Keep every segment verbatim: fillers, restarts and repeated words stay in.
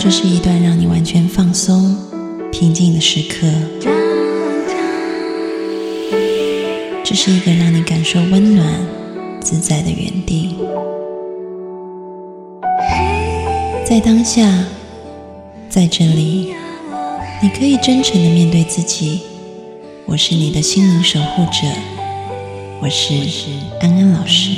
这是一段让你完全放松、平静的时刻。这是一个让你感受温暖、自在的园地。在当下，在这里，你可以真诚地面对自己。我是你的心灵守护者，我是安安老师。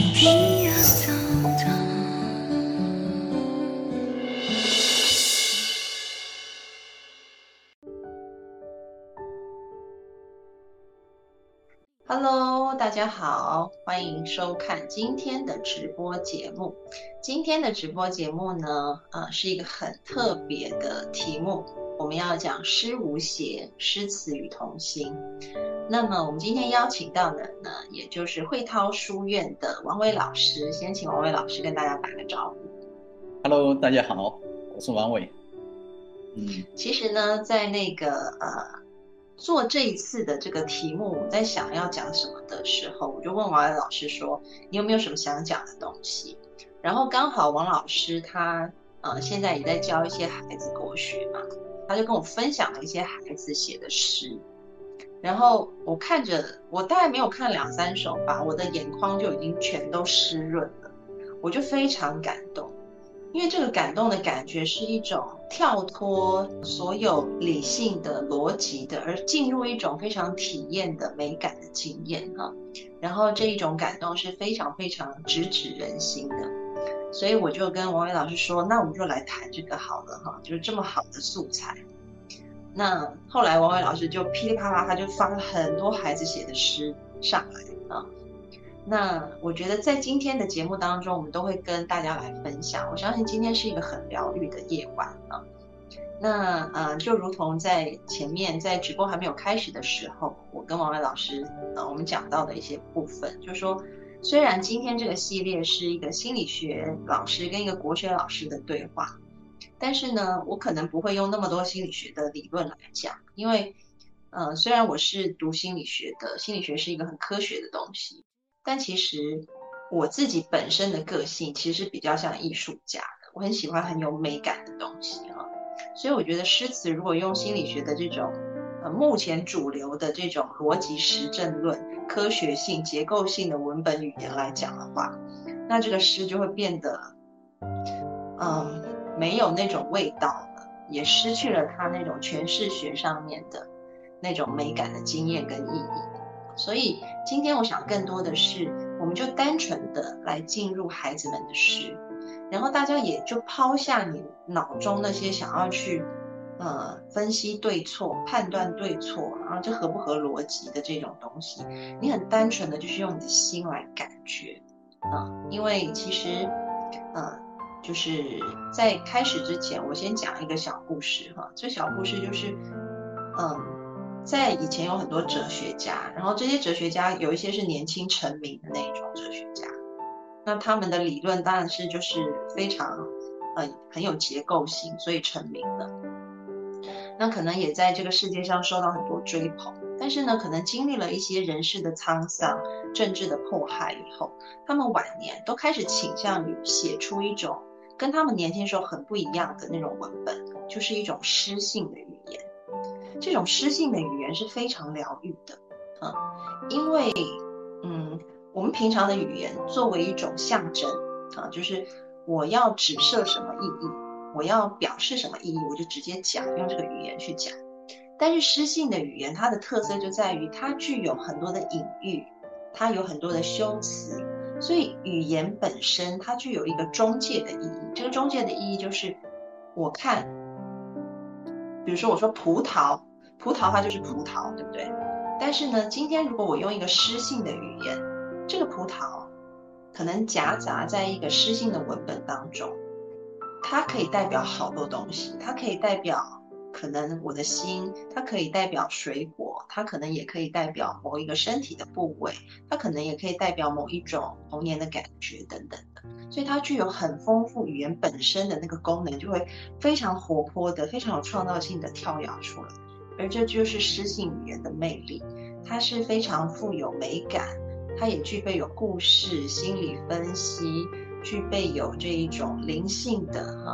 Hello， 大家好，欢迎收看今天的直播节目。今天的直播节目呢，呃，是一个很特别的题目，我们要讲诗无邪，诗词与同心。那么我们今天邀请到的呢，也就是慧涛书院的王伟老师，先请王伟老师跟大家打个招呼。 Hello， 大家好，我是王伟。 嗯，其实呢，在那个呃。做这一次的这个题目，我在想要讲什么的时候，我就问王伟老师说：“你有没有什么想讲的东西？”然后刚好王老师他呃现在也在教一些孩子国学嘛，他就跟我分享了一些孩子写的诗。然后我看着，我大概没有看两三首吧，我的眼眶就已经全都湿润了，我就非常感动。因为这个感动的感觉是一种跳脱所有理性的逻辑的，而进入一种非常体验的美感的经验哈。然后这一种感动是非常非常直指人心的，所以我就跟王伟老师说，那我们就来谈这个好了哈，就是这么好的素材。那后来王伟老师就噼里啪啦，他就发了很多孩子写的诗上来啊。那我觉得在今天的节目当中，我们都会跟大家来分享。我相信今天是一个很疗愈的夜晚啊。那呃，就如同在前面在直播还没有开始的时候，我跟王伟老师呃我们讲到的一些部分，就是说，虽然今天这个系列是一个心理学老师跟一个国学老师的对话，但是呢，我可能不会用那么多心理学的理论来讲，因为呃，虽然我是读心理学的，心理学是一个很科学的东西。但其实我自己本身的个性其实是比较像艺术家的，我很喜欢很有美感的东西啊，所以我觉得诗词如果用心理学的这种呃目前主流的这种逻辑实证论、科学性、结构性的文本语言来讲的话，那这个诗就会变得嗯没有那种味道了，也失去了它那种诠释学上面的那种美感的经验跟意义。所以今天我想更多的是，我们就单纯的来进入孩子们的诗，然后大家也就抛下你脑中那些想要去呃分析对错、判断对错，然后这合不合逻辑的这种东西，你很单纯的就是用你的心来感觉啊、呃，因为其实呃就是在开始之前，我先讲一个小故事哈，这小故事就是嗯。在以前有很多哲学家，然后这些哲学家有一些是年轻成名的那种哲学家，那他们的理论当然是就是非常呃很有结构性，所以成名了。那可能也在这个世界上受到很多追捧，但是呢，可能经历了一些人事的沧桑、政治的迫害以后，他们晚年都开始倾向于写出一种跟他们年轻时候很不一样的那种文本，就是一种诗性的语言。这种诗性的语言是非常疗愈的，嗯，因为，嗯，我们平常的语言作为一种象征，啊，就是我要指涉什么意义，我要表示什么意义，我就直接讲，用这个语言去讲。但是诗性的语言，它的特色就在于它具有很多的隐喻，它有很多的修辞，所以语言本身它具有一个中介的意义。这个中介的意义就是，我看。比如说我说葡萄，葡萄它就是葡萄，对不对？但是呢，今天如果我用一个诗性的语言，这个葡萄可能夹杂在一个诗性的文本当中，它可以代表好多东西，它可以代表可能我的心，它可以代表水果，它可能也可以代表某一个身体的部位，它可能也可以代表某一种童年的感觉等等的。所以它具有很丰富语言本身的那个功能，就会非常活泼的、非常有创造性的跳跃出来。而这就是诗性语言的魅力，它是非常富有美感，它也具备有故事、心理分析，具备有这一种灵性的哈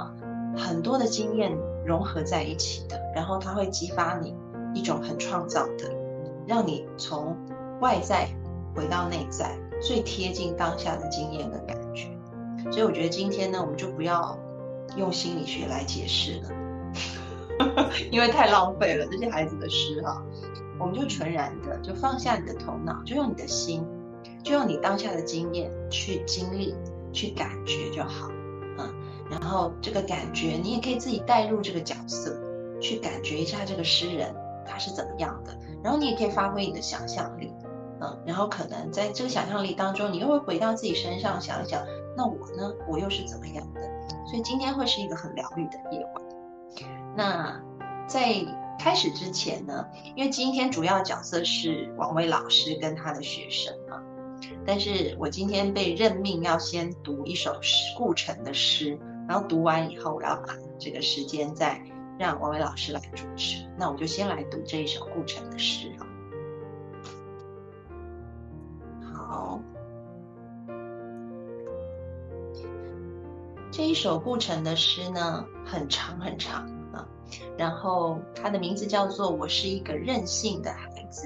很多的经验融合在一起的，然后它会激发你一种很创造的，让你从外在回到内在，最贴近当下的经验跟感觉。所以我觉得今天呢，我们就不要用心理学来解释了，因为太浪费了这些孩子的诗哈。我们就纯然的，就放下你的头脑，就用你的心，就用你当下的经验去经历、去感觉就好。嗯，然后这个感觉，你也可以自己带入这个角色，去感觉一下这个诗人他是怎么样的。然后你也可以发挥你的想象力，嗯，然后可能在这个想象力当中，你又会回到自己身上想一想，那我呢，我又是怎么样的？所以今天会是一个很疗愈的夜晚。那在开始之前呢，因为今天主要角色是王维老师跟他的学生啊，但是我今天被任命要先读一首顾城的诗，然后读完以后，我要把这个时间再让王维老师来主持。那我就先来读这一首顾城的诗啊。好，这一首顾城的诗呢，很长很长啊，然后它的名字叫做《我是一个任性的孩子》。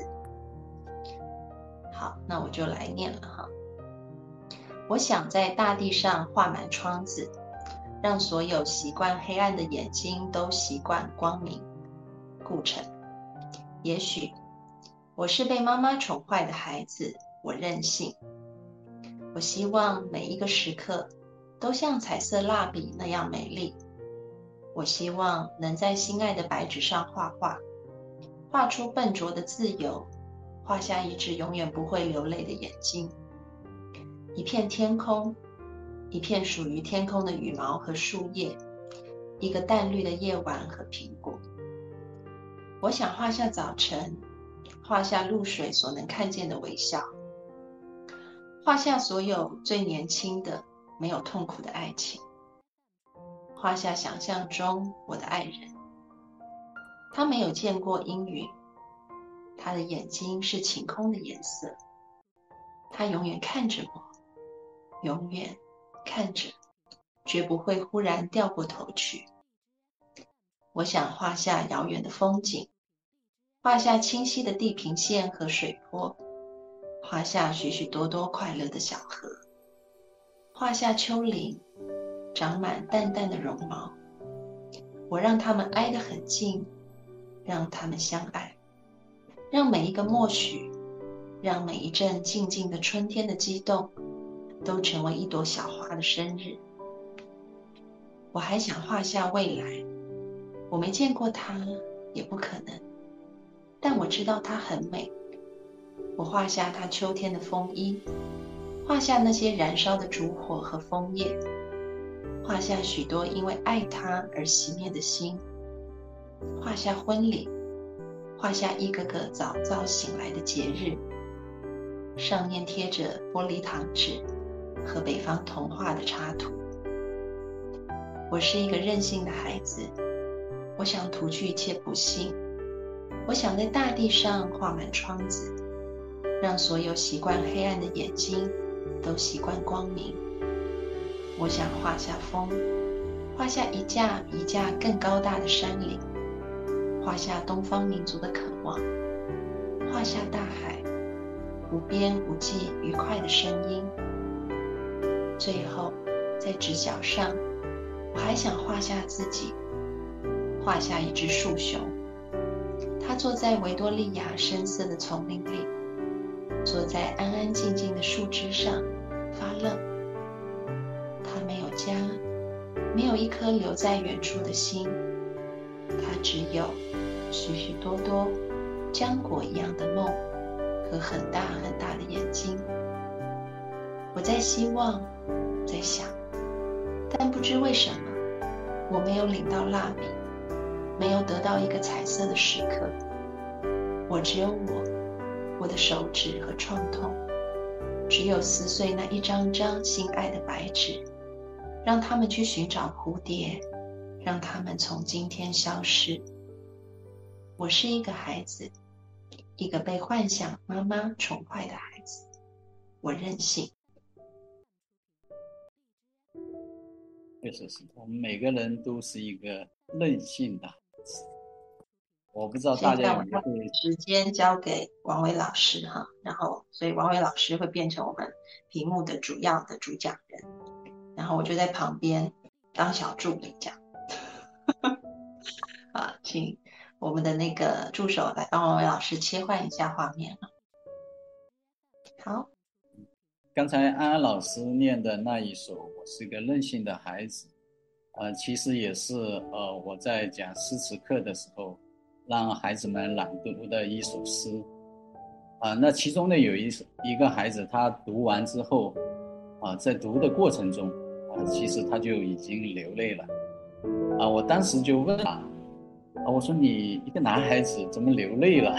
好，那我就来念了哈。我想在大地上画满窗子，让所有习惯黑暗的眼睛都习惯光明。顾城。也许我是被妈妈宠坏的孩子，我任性。我希望每一个时刻都像彩色蜡笔那样美丽。我希望能在心爱的白纸上画画，画出笨拙的自由，画下一只永远不会流泪的眼睛。一片天空，一片属于天空的羽毛和树叶，一个淡绿的夜晚和苹果。我想画下早晨，画下露水所能看见的微笑，画下所有最年轻的没有痛苦的爱情，画下想象中我的爱人。他没有见过阴云，他的眼睛是晴空的颜色，他永远看着我，永远看着，绝不会忽然掉过头去。我想画下遥远的风景，画下清晰的地平线和水波，画下许许多多快乐的小河，画下丘陵，长满淡淡的绒毛。我让它们挨得很近，让它们相爱，让每一个默许，让每一阵静静的春天的激动，都成为一朵小花的生日。我还想画下未来，我没见过它，也不可能，但我知道它很美。我画下它秋天的风衣，画下那些燃烧的烛火和枫叶，画下许多因为爱它而熄灭的心，画下婚礼，画下一个个早早醒来的节日，上面贴着玻璃糖纸和北方童话的插图。我是一个任性的孩子，我想涂去一切不幸，我想在大地上画满窗子，让所有习惯黑暗的眼睛都习惯光明。我想画下风，画下一架比一架更高大的山岭，画下东方民族的渴望，画下大海，无边无际愉快的声音。最后，在直角上，我还想画下自己，画下一只树熊，它坐在维多利亚深色的丛林里，坐在安安静静的树枝上发愣。它没有家，没有一颗留在远处的心，它只有许许多多浆果一样的梦和很大很大的眼睛。我在希望，在想，但不知为什么我没有领到蜡笔，没有得到一个彩色的时刻。我只有我，我的手指和创痛，只有撕碎那一张张心爱的白纸，让他们去寻找蝴蝶，让他们从今天消失。我是一个孩子，一个被幻想妈妈宠坏的孩子，我任性。 确实是，我们每个人都是一个任性的孩子。我不知道大现在我要家有没有对时间交给王伟老师哈，然后所以王伟老师会变成我们屏幕的主要的主讲人，然后我就在旁边当小助理这样。啊，请我们的那个助手来帮王伟老师切换一下画面啊。好， 刚才安安老师念的那一首《我是个任性的孩子》，呃，其实也是呃我在讲诗词课的时候，让孩子们朗读的一首诗。啊、呃，那其中呢有一一个孩子，他读完之后，啊、呃，在读的过程中，啊、呃，其实他就已经流泪了。啊、呃，我当时就问他，啊、呃，我说你一个男孩子怎么流泪了？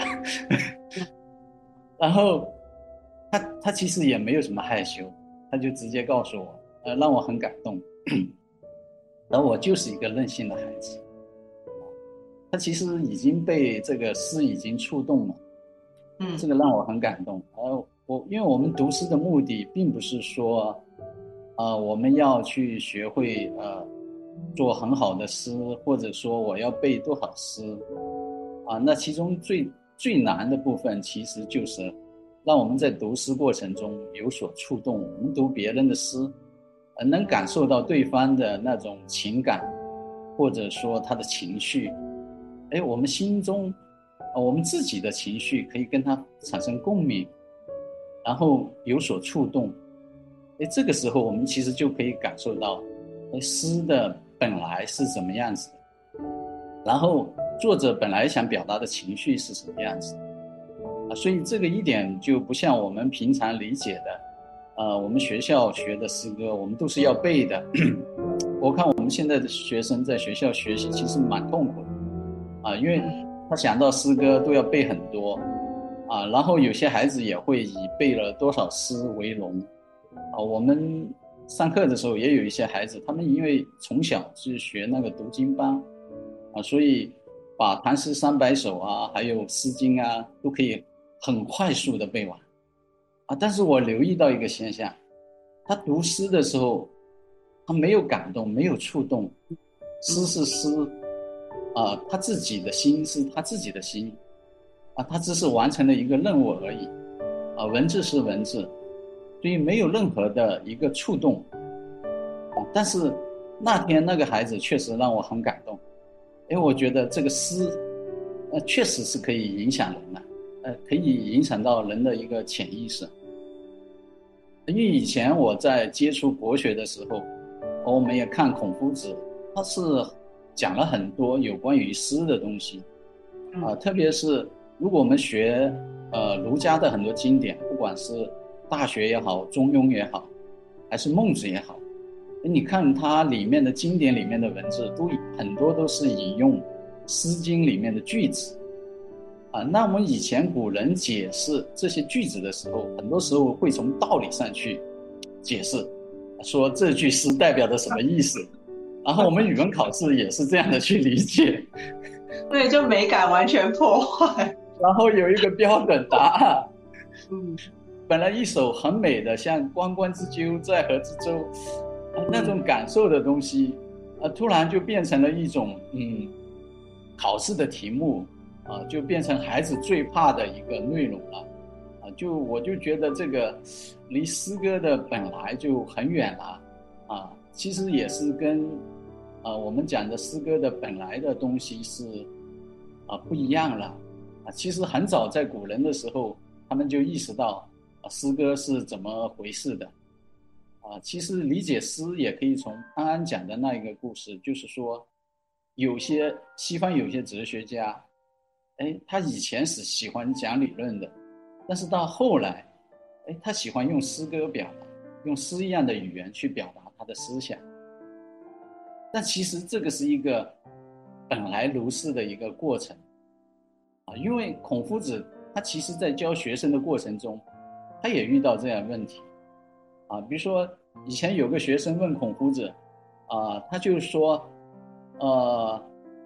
然后他他其实也没有什么害羞，他就直接告诉我，呃，让我很感动。然后我就是一个任性的孩子，他其实已经被这个诗已经触动了， 嗯， 这个让我很感动。呃，我因为我们读诗的目的并不是说，呃，我们要去学会呃做很好的诗，或者说我要背多少诗，啊，那其中最最难的部分其实就是让我们在读诗过程中有所触动。我们读别人的诗，呃，能感受到对方的那种情感，或者说他的情绪。哎，我们心中，呃，我们自己的情绪可以跟他产生共鸣，然后有所触动。哎，这个时候我们其实就可以感受到，哎，诗的本来是怎么样子的，然后作者本来想表达的情绪是什么样子的。啊，所以这个一点就不像我们平常理解的，呃，我们学校学的诗歌，我们都是要背的。我看我们现在的学生在学校学习其实蛮痛苦的，啊，因为他想到诗歌都要背很多，啊，然后有些孩子也会以背了多少诗为荣，啊，我们上课的时候也有一些孩子，他们因为从小是学那个读经班，啊，所以把唐诗三百首啊，还有诗经啊，都可以很快速的背完，啊，但是我留意到一个现象，他读诗的时候，他没有感动，没有触动，诗是诗，啊，他自己的心是他自己的心，啊，他只是完成了一个任务而已，啊，文字是文字，所以没有任何的一个触动，啊，但是那天那个孩子确实让我很感动，因为我觉得这个诗，呃，确实是可以影响人的，呃，可以影响到人的一个潜意识。因为以前我在接触国学的时候，我们也看孔夫子，他是讲了很多有关于诗的东西，啊、呃，特别是如果我们学呃儒家的很多经典，不管是《大学》也好，《中庸》也好，还是《孟子》也好，你看它里面的经典里面的文字，都很多都是引用《诗经》里面的句子。啊，那我们以前古人解释这些句子的时候，很多时候会从道理上去解释，说这句诗代表的什么意思。然后我们语文考试也是这样的去理解， 对，就美感完全破坏。 然后有一个标准答案。 嗯， 本来一首很美的，像“关关雎鸠，在河之洲”，呃，那种感受的东西，呃，突然就变成了一种嗯，考试的题目。啊，就变成孩子最怕的一个内容了，啊，就我就觉得这个离诗歌的本来就很远了，啊，其实也是跟，啊，我们讲的诗歌的本来的东西是，啊，不一样了，啊，其实很早在古人的时候，他们就意识到，啊，诗歌是怎么回事的，啊，其实理解诗也可以从安安讲的那一个故事，就是说，有些西方有些哲学家。哎，他以前是喜欢讲理论的，但是到后来，哎，他喜欢用诗歌表达，用诗一样的语言去表达他的思想。但其实这个是一个本来如是的一个过程啊，因为孔夫子他其实在教学生的过程中，他也遇到这样的问题啊，比如说以前有个学生问孔夫子啊，他就说，呃。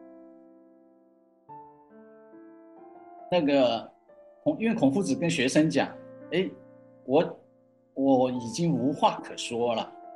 那个孔，因为孔夫子跟学生讲，哎，我我已经无话可说了，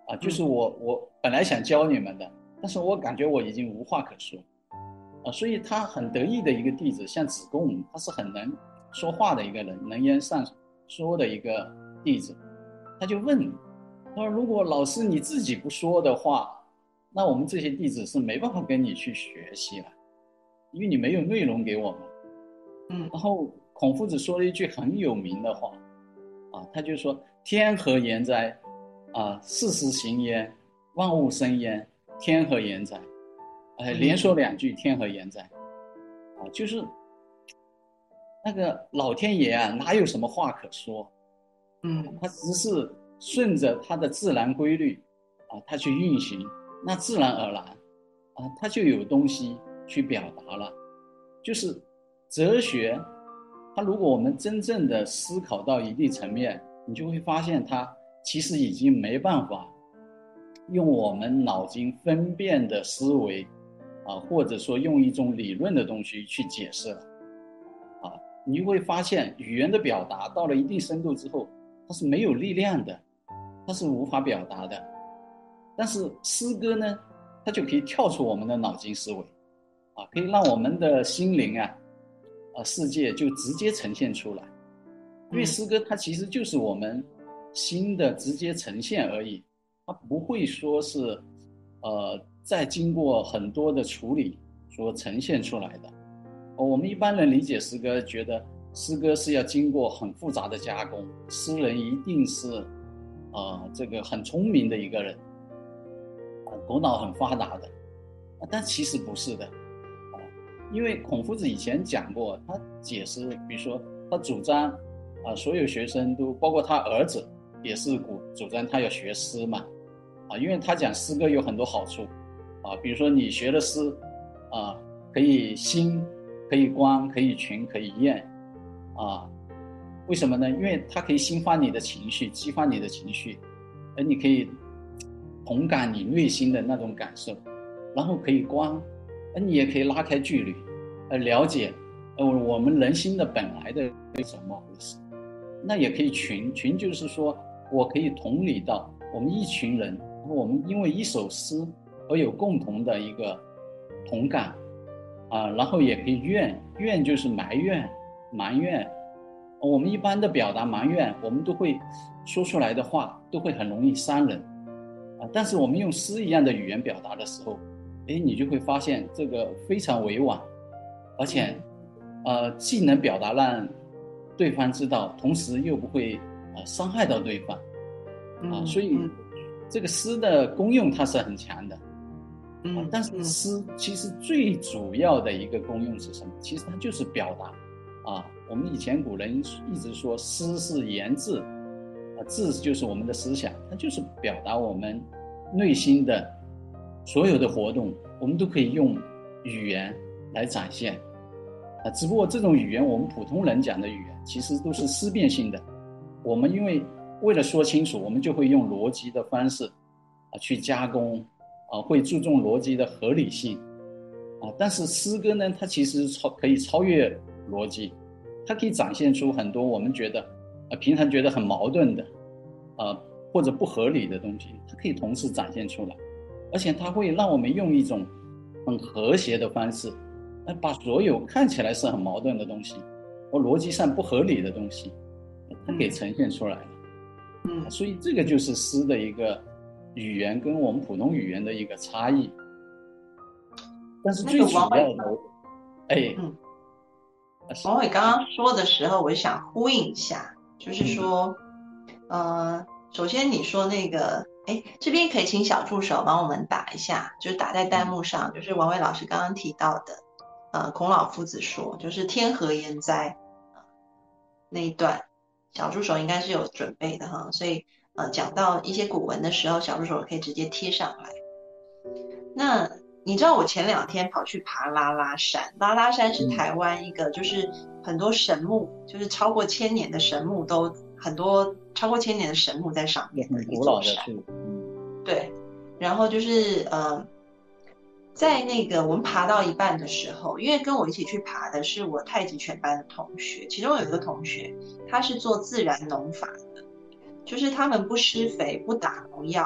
啊，就是我我本来想教你们的，但是我感觉我已经无话可说啊，所以他很得意的一个弟子，像子贡，他是很能说话的一个人，能言善说的一个弟子，他就问他说：“如果老师你自己不说的话，那我们这些弟子是没办法跟你去学习了，因为你没有内容给我们。” 嗯， 然后孔夫子说了一句很有名的话啊，他就说：“天何言哉？啊，世事行焉，万物生焉，天何言哉？”哎，连说两句“天何言哉”，啊，就是那个老天爷啊，哪有什么话可说？ 嗯， 他只是顺着他的自然规律啊，他去运行，那自然而然啊，他就有东西去表达了。就是哲学，它如果我们真正的思考到一定层面，你就会发现它其实已经没办法用我们脑筋分辨的思维啊，或者说用一种理论的东西去解释了啊，你就会发现语言的表达到了一定深度之后，它是没有力量的，它是无法表达的。但是诗歌呢，它就可以跳出我们的脑筋思维啊，可以让我们的心灵啊啊世界就直接呈现出来。因为诗歌它其实就是我们心的直接呈现而已，它不会说是呃再经过很多的处理所呈现出来的。我们一般人理解诗歌，觉得诗歌是要经过很复杂的加工，诗人一定是呃这个很聪明的一个人，头脑很发达的，但其实不是的。因为孔夫子以前讲过，他解释，比如说他主张啊，所有学生都包括他儿子也是主主张他要学诗嘛，啊，因为他讲诗歌有很多好处啊，比如说你学了诗啊，可以兴，可以观，可以群，可以验啊，为什么呢？因为它可以兴发你的情绪，激发你的情绪，而你可以同感你内心的那种感受，然后可以观，而你也可以拉开距离，呃，了解呃我们人心的本来的怎么回事。那也可以群，群就是说我可以同理到我们一群人，我们因为一首诗而有共同的一个同感啊，然后也可以怨，怨就是埋怨埋怨。我们一般的表达埋怨，我们都会说出来的话都会很容易伤人啊，但是我们用诗一样的语言表达的时候，哎，你就会发现这个非常委婉，而且呃既能表达让对方知道，同时又不会呃伤害到对方啊，所以这个诗的功用它是很强的。啊，但是诗其实最主要的一个功用是什么？其实它就是表达啊。我们以前古人一直说诗是言志，啊，志就是我们的思想，它就是表达我们内心的所有的活动，我们都可以用语言来展现啊。只不过这种语言，我们普通人讲的语言，其实都是思辨性的。我们因为为了说清楚，我们就会用逻辑的方式啊去加工。啊，会注重逻辑的合理性，啊，但是诗歌呢，它其实超可以超越逻辑，它可以展现出很多我们觉得，啊，平常觉得很矛盾的，啊，或者不合理的东西，它可以同时展现出来，而且它会让我们用一种很和谐的方式，来把所有看起来是很矛盾的东西，或逻辑上不合理的东西，它给呈现出来了。嗯，所以这个就是诗的一个。语言跟我们普通语言的一个差异，但是最主要的，那个、哎， 嗯，王伟刚刚说的时候，我就想呼应一下，就是说，嗯、呃，首先你说那个，哎，这边可以请小助手帮我们打一下，就是打在弹幕上，就是王伟老师刚刚提到的，呃，孔老夫子说，就是天何言哉，那一段，小助手应该是有准备的哈，所以。呃，讲到一些古文的时候，小助手可以直接贴上来。那你知道我前两天跑去爬拉拉山，拉拉山是台湾一个就是很多神木，就是超过千年的神木都很多超过千年的神木在上面的一座山。对，然后就是呃，在那个我们爬到一半的时候，因为跟我一起去爬的是我太极拳班的同学，其中有一个同学他是做自然农法的。就是他们不施肥，不打农药，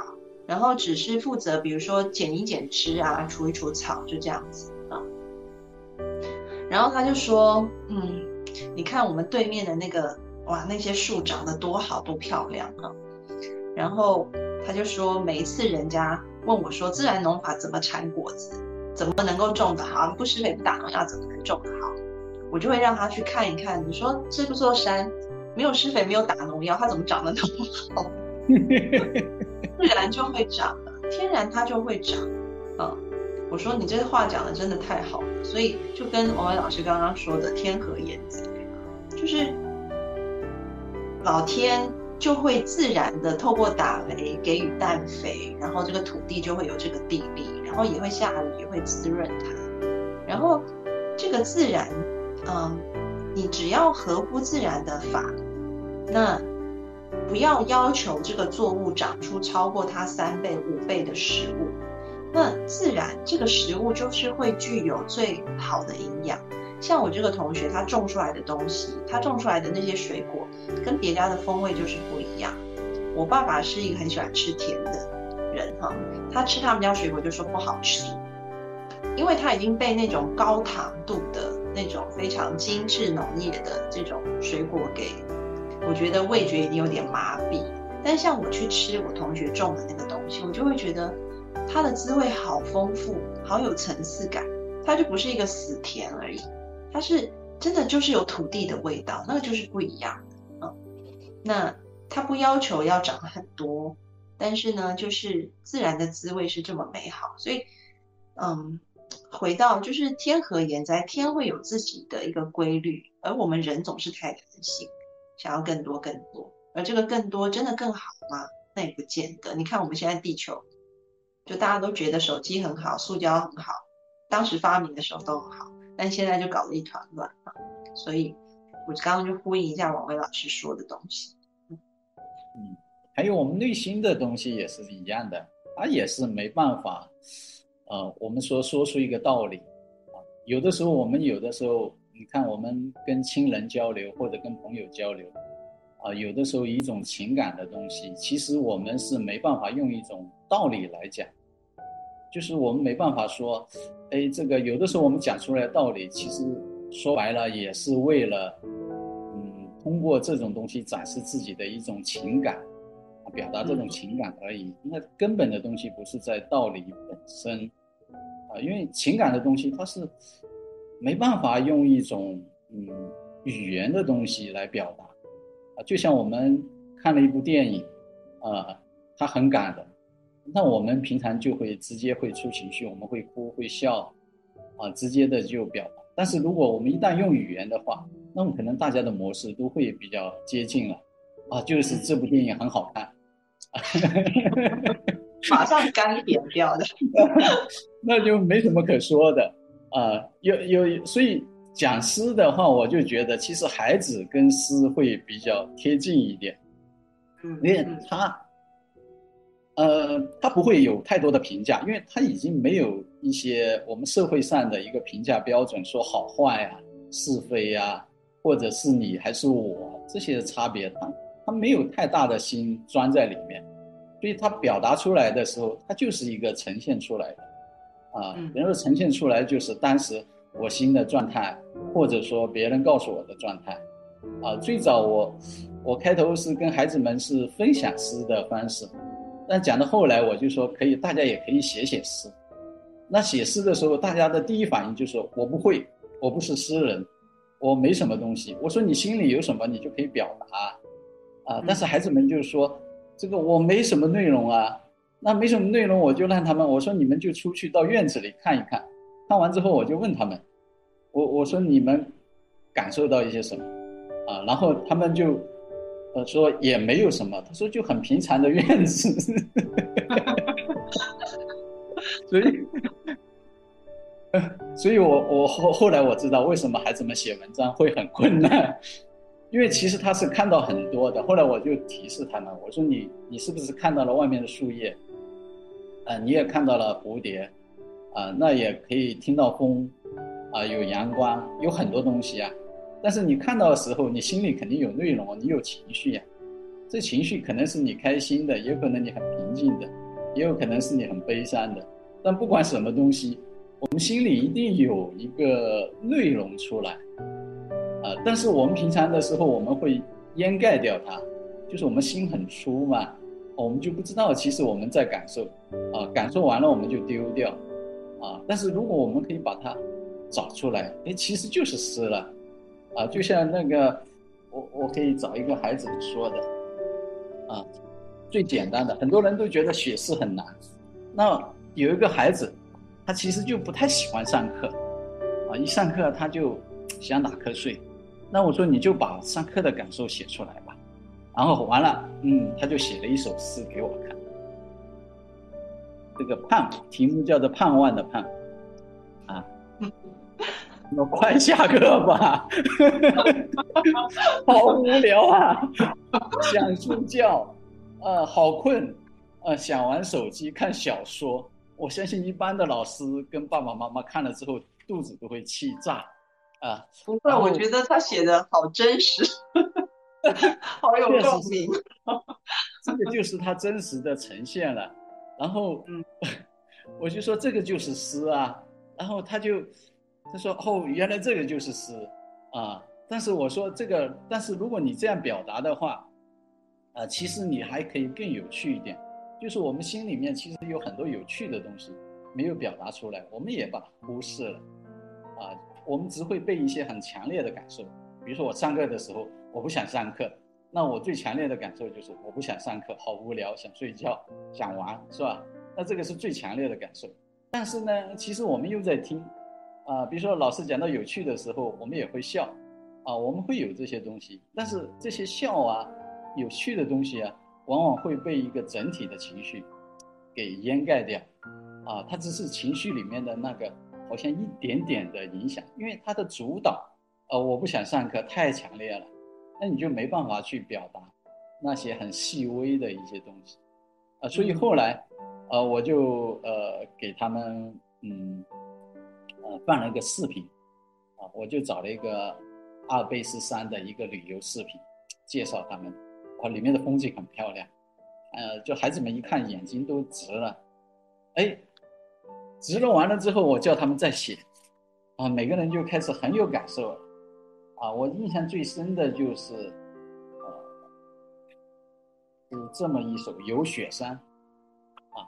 然后只是负责比如说剪一剪枝啊，除一除草，就这样子啊。然后他就说，嗯，你看我们对面的那个，哇，那些树长得多好多漂亮啊。然后他就说，每一次人家问我说，自然农法怎么产果子，怎么能够种得好，不施肥不打农药怎么能种得好，我就会让他去看一看，你说这座山没有施肥没有打农药，它怎么长得那么好？自然就会长了，天然它就会长。嗯，我说你这话讲的真的太好了，所以就跟王伟老师刚刚说的天和言子，就是老天就会自然的透过打雷给予氮肥，然后这个土地就会有这个地力，然后也会下雨，也会滋润它。然后这个自然，嗯，你只要合乎自然的法，那不要要求这个作物长出超过它三倍、五倍的食物，那自然这个食物就是会具有最好的营养。像我这个同学，他种出来的东西，他种出来的那些水果，跟别家的风味就是不一样。我爸爸是一个很喜欢吃甜的人哈，他吃他们家水果就说不好吃，因为他已经被那种高糖度的那种非常精致浓液的这种水果给，我觉得味觉已经有点麻痹。但像我去吃我同学种的那个东西，我就会觉得它的滋味好丰富，好有层次感，它就不是一个死甜而已，它是真的就是有土地的味道，那个就是不一样的。嗯，那它不要求要长很多，但是呢，就是自然的滋味是这么美好，所以，嗯，回到就是天和言哉，天会有自己的一个规律，而我们人总是太贪心，想要更多更多，而这个更多真的更好吗？那也不见得。你看我们现在地球，就大家都觉得手机很好，塑胶很好，当时发明的时候都很好，但现在就搞得一团乱啊。所以我刚刚就呼应一下王威老师说的东西。 嗯，还有我们内心的东西也是一样的，它也是没办法，呃，我们说说出一个道理啊。有的时候我们有的时候，你看我们跟亲人交流或者跟朋友交流，啊，有的时候一种情感的东西，其实我们是没办法用一种道理来讲，就是我们没办法说，哎，这个有的时候我们讲出来的道理，其实说白了也是为了，嗯，通过这种东西展示自己的一种情感，表达这种情感而已。那根本的东西不是在道理本身，啊，因为情感的东西它是没办法用一种嗯语言的东西来表达。就像我们看了一部电影，呃，它很感人，那我们平常就会直接会出情绪，我们会哭会笑，啊，直接的就表达。但是如果我们一旦用语言的话，那么可能大家的模式都会比较接近了，啊，就是这部电影很好看， 马上干点掉的， 那就没什么可说的，啊，有有，所以。讲诗的话，我就觉得其实孩子跟诗会比较贴近一点， 嗯， 因为他，呃，他不会有太多的评价，因为他已经没有一些我们社会上的一个评价标准，说好坏啊、是非啊，或者是你还是我这些差别，他他没有太大的心钻在里面，所以他表达出来的时候，他就是一个呈现出来的，啊，然后呈现出来就是当时我心的状态，或者说别人告诉我的状态，啊，最早我我开头是跟孩子们是分享诗的方式，但讲到后来我就说可以，大家也可以写写诗。那写诗的时候，大家的第一反应就是说我不会，我不是诗人，我没什么东西。我说你心里有什么，你就可以表达，啊，但是孩子们就说这个我没什么内容啊，那没什么内容，我就让他们，我说你们就出去到院子里看一看。看完之后我就问他们，我我说你们感受到一些什么啊？然后他们就呃说也没有什么，他说就很平常的院子，所以所以我我后后来我知道为什么孩子们写文章会很困难，因为其实他是看到很多的。后来我就提示他们，我说你你是不是看到了外面的树叶，啊、呃，你也看到了蝴蝶。啊，那也可以听到风，啊，有阳光，有很多东西啊。但是你看到的时候，你心里肯定有内容，你有情绪呀。这情绪可能是你开心的，也可能你很平静的， 也有可能是你很悲伤的。但不管什么东西，我们心里一定有一个内容出来，呃，但是我们平常的时候我们会掩盖掉它，就是我们心很粗嘛，我们就不知道其实我们在感受，啊、呃，感受完了我们就丢掉，啊、呃，但是如果我们可以把它找出来，哎，其实就是诗了，啊、呃，就像那个我我可以找一个孩子说的，啊、呃，最简单的，很多人都觉得写诗很难，那有一个孩子，他其实就不太喜欢上课，啊，一上课他就想打瞌睡，那我说你就把上课的感受写出来吧，然后完了，嗯，他就写了一首诗给我看，这个盼，题目叫做盼望的盼，啊，我快下课吧，好无聊啊，想睡觉，呃，好困，呃，想玩手机看小说。我相信一般的老师跟爸爸妈妈看了之后，肚子都会气炸，啊！ 不会，我觉得他写的好真实，好有共鸣。 这个就是他真实的呈现了。然后，嗯，我就说这个就是诗啊。然后他就他说哦，原来这个就是诗啊。但是我说这个，但是如果你这样表达的话，啊，其实你还可以更有趣一点。就是我们心里面其实有很多有趣的东西没有表达出来，我们也把它忽视了，啊，我们只会被一些很强烈的感受，比如说我上课的时候我不想上课，那我最强烈的感受就是我不想上课，好无聊，想睡觉，想玩，是吧？那这个是最强烈的感受。但是呢，其实我们又在听，啊，比如说老师讲到有趣的时候，我们也会笑，啊，我们会有这些东西，但是这些笑啊，有趣的东西啊，往往会被一个整体的情绪给掩盖掉，啊，它只是情绪里面的那个好像一点点的影响，因为它的主导，呃，我不想上课太强烈了，那你就没办法去表达那些很细微的一些东西，啊，所以后来，呃，我就呃给他们嗯呃放了一个视频，啊，我就找了一个阿尔卑斯山的一个旅游视频，介绍他们。哇，里面的风景很漂亮，呃，就孩子们一看眼睛都直了，哎，直了完了之后，我叫他们再写，啊，每个人就开始很有感受了，啊，我印象最深的就是，呃，是这么一首《游雪山》，啊，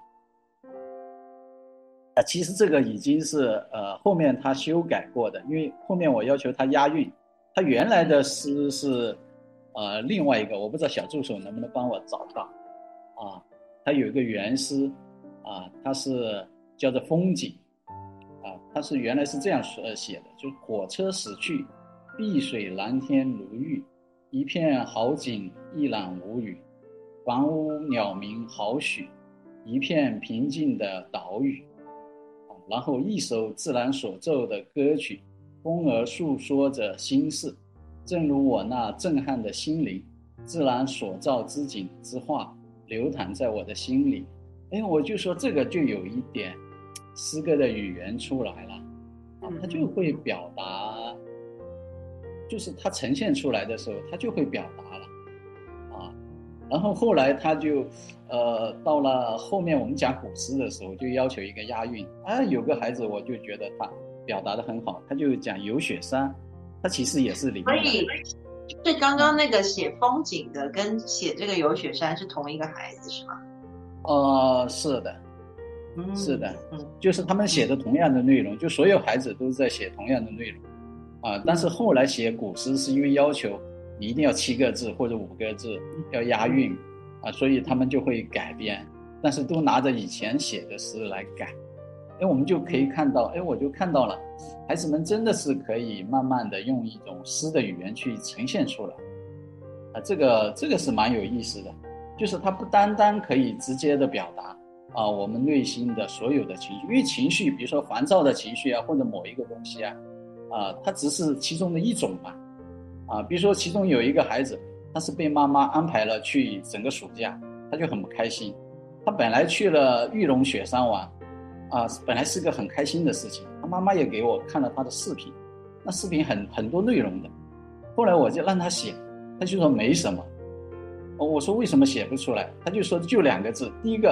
啊，其实这个已经是呃后面他修改过的，因为后面我要求他押韵，他原来的诗是。呃，另外一个我不知道小助手能不能帮我找到，啊，它有一个原诗，啊，它是叫做风景，啊，它是原来是这样说写的，就是火车驶去，碧水蓝天如玉，一片好景一览无余，房屋鸟鸣好许，一片平静的岛屿，啊，然后一首自然所奏的歌曲，风儿诉说着心事。正如我那震撼的心灵，自然所造之景之画流淌在我的心里。哎，我就说这个就有一点诗歌的语言出来了，啊，它就会表达，就是它呈现出来的时候，它就会表达了，啊，然后后来他就，呃，到了后面我们讲古诗的时候，就要求一个押韵，啊，有个孩子我就觉得他表达得很好，他就讲游雪山。它其实也是里面， 所以是刚刚那个写风景的跟写这个游雪山是同一个孩子是吗？ 呃，是的，嗯、是的，嗯，就是他们写的同样的内容，就所有孩子都是在写同样的内容，啊、呃，但是后来写古诗是因为要求你一定要七个字或者五个字，要押韵，啊、呃，所以他们就会改编，但是都拿着以前写的诗来改。哎，我们就可以看到，哎，我就看到了，孩子们真的是可以慢慢的用一种诗的语言去呈现出来，啊，这个这个是蛮有意思的，就是它不单单可以直接的表达啊我们内心的所有的情绪，因为情绪，比如说烦躁的情绪啊，或者某一个东西啊，啊，它只是其中的一种嘛，啊，比如说其中有一个孩子，他是被妈妈安排了去整个暑假，他就很不开心，他本来去了玉龙雪山玩。啊，本来是个很开心的事情，他妈妈也给我看了他的视频，那视频很很多内容的，后来我就让他写，他就说没什么，我说为什么写不出来，他就说就两个字，第一个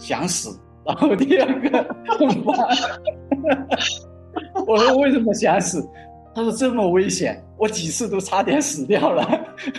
想死，然后第二个很怕。我说为什么想死？他说这么危险，我几次都差点死掉了。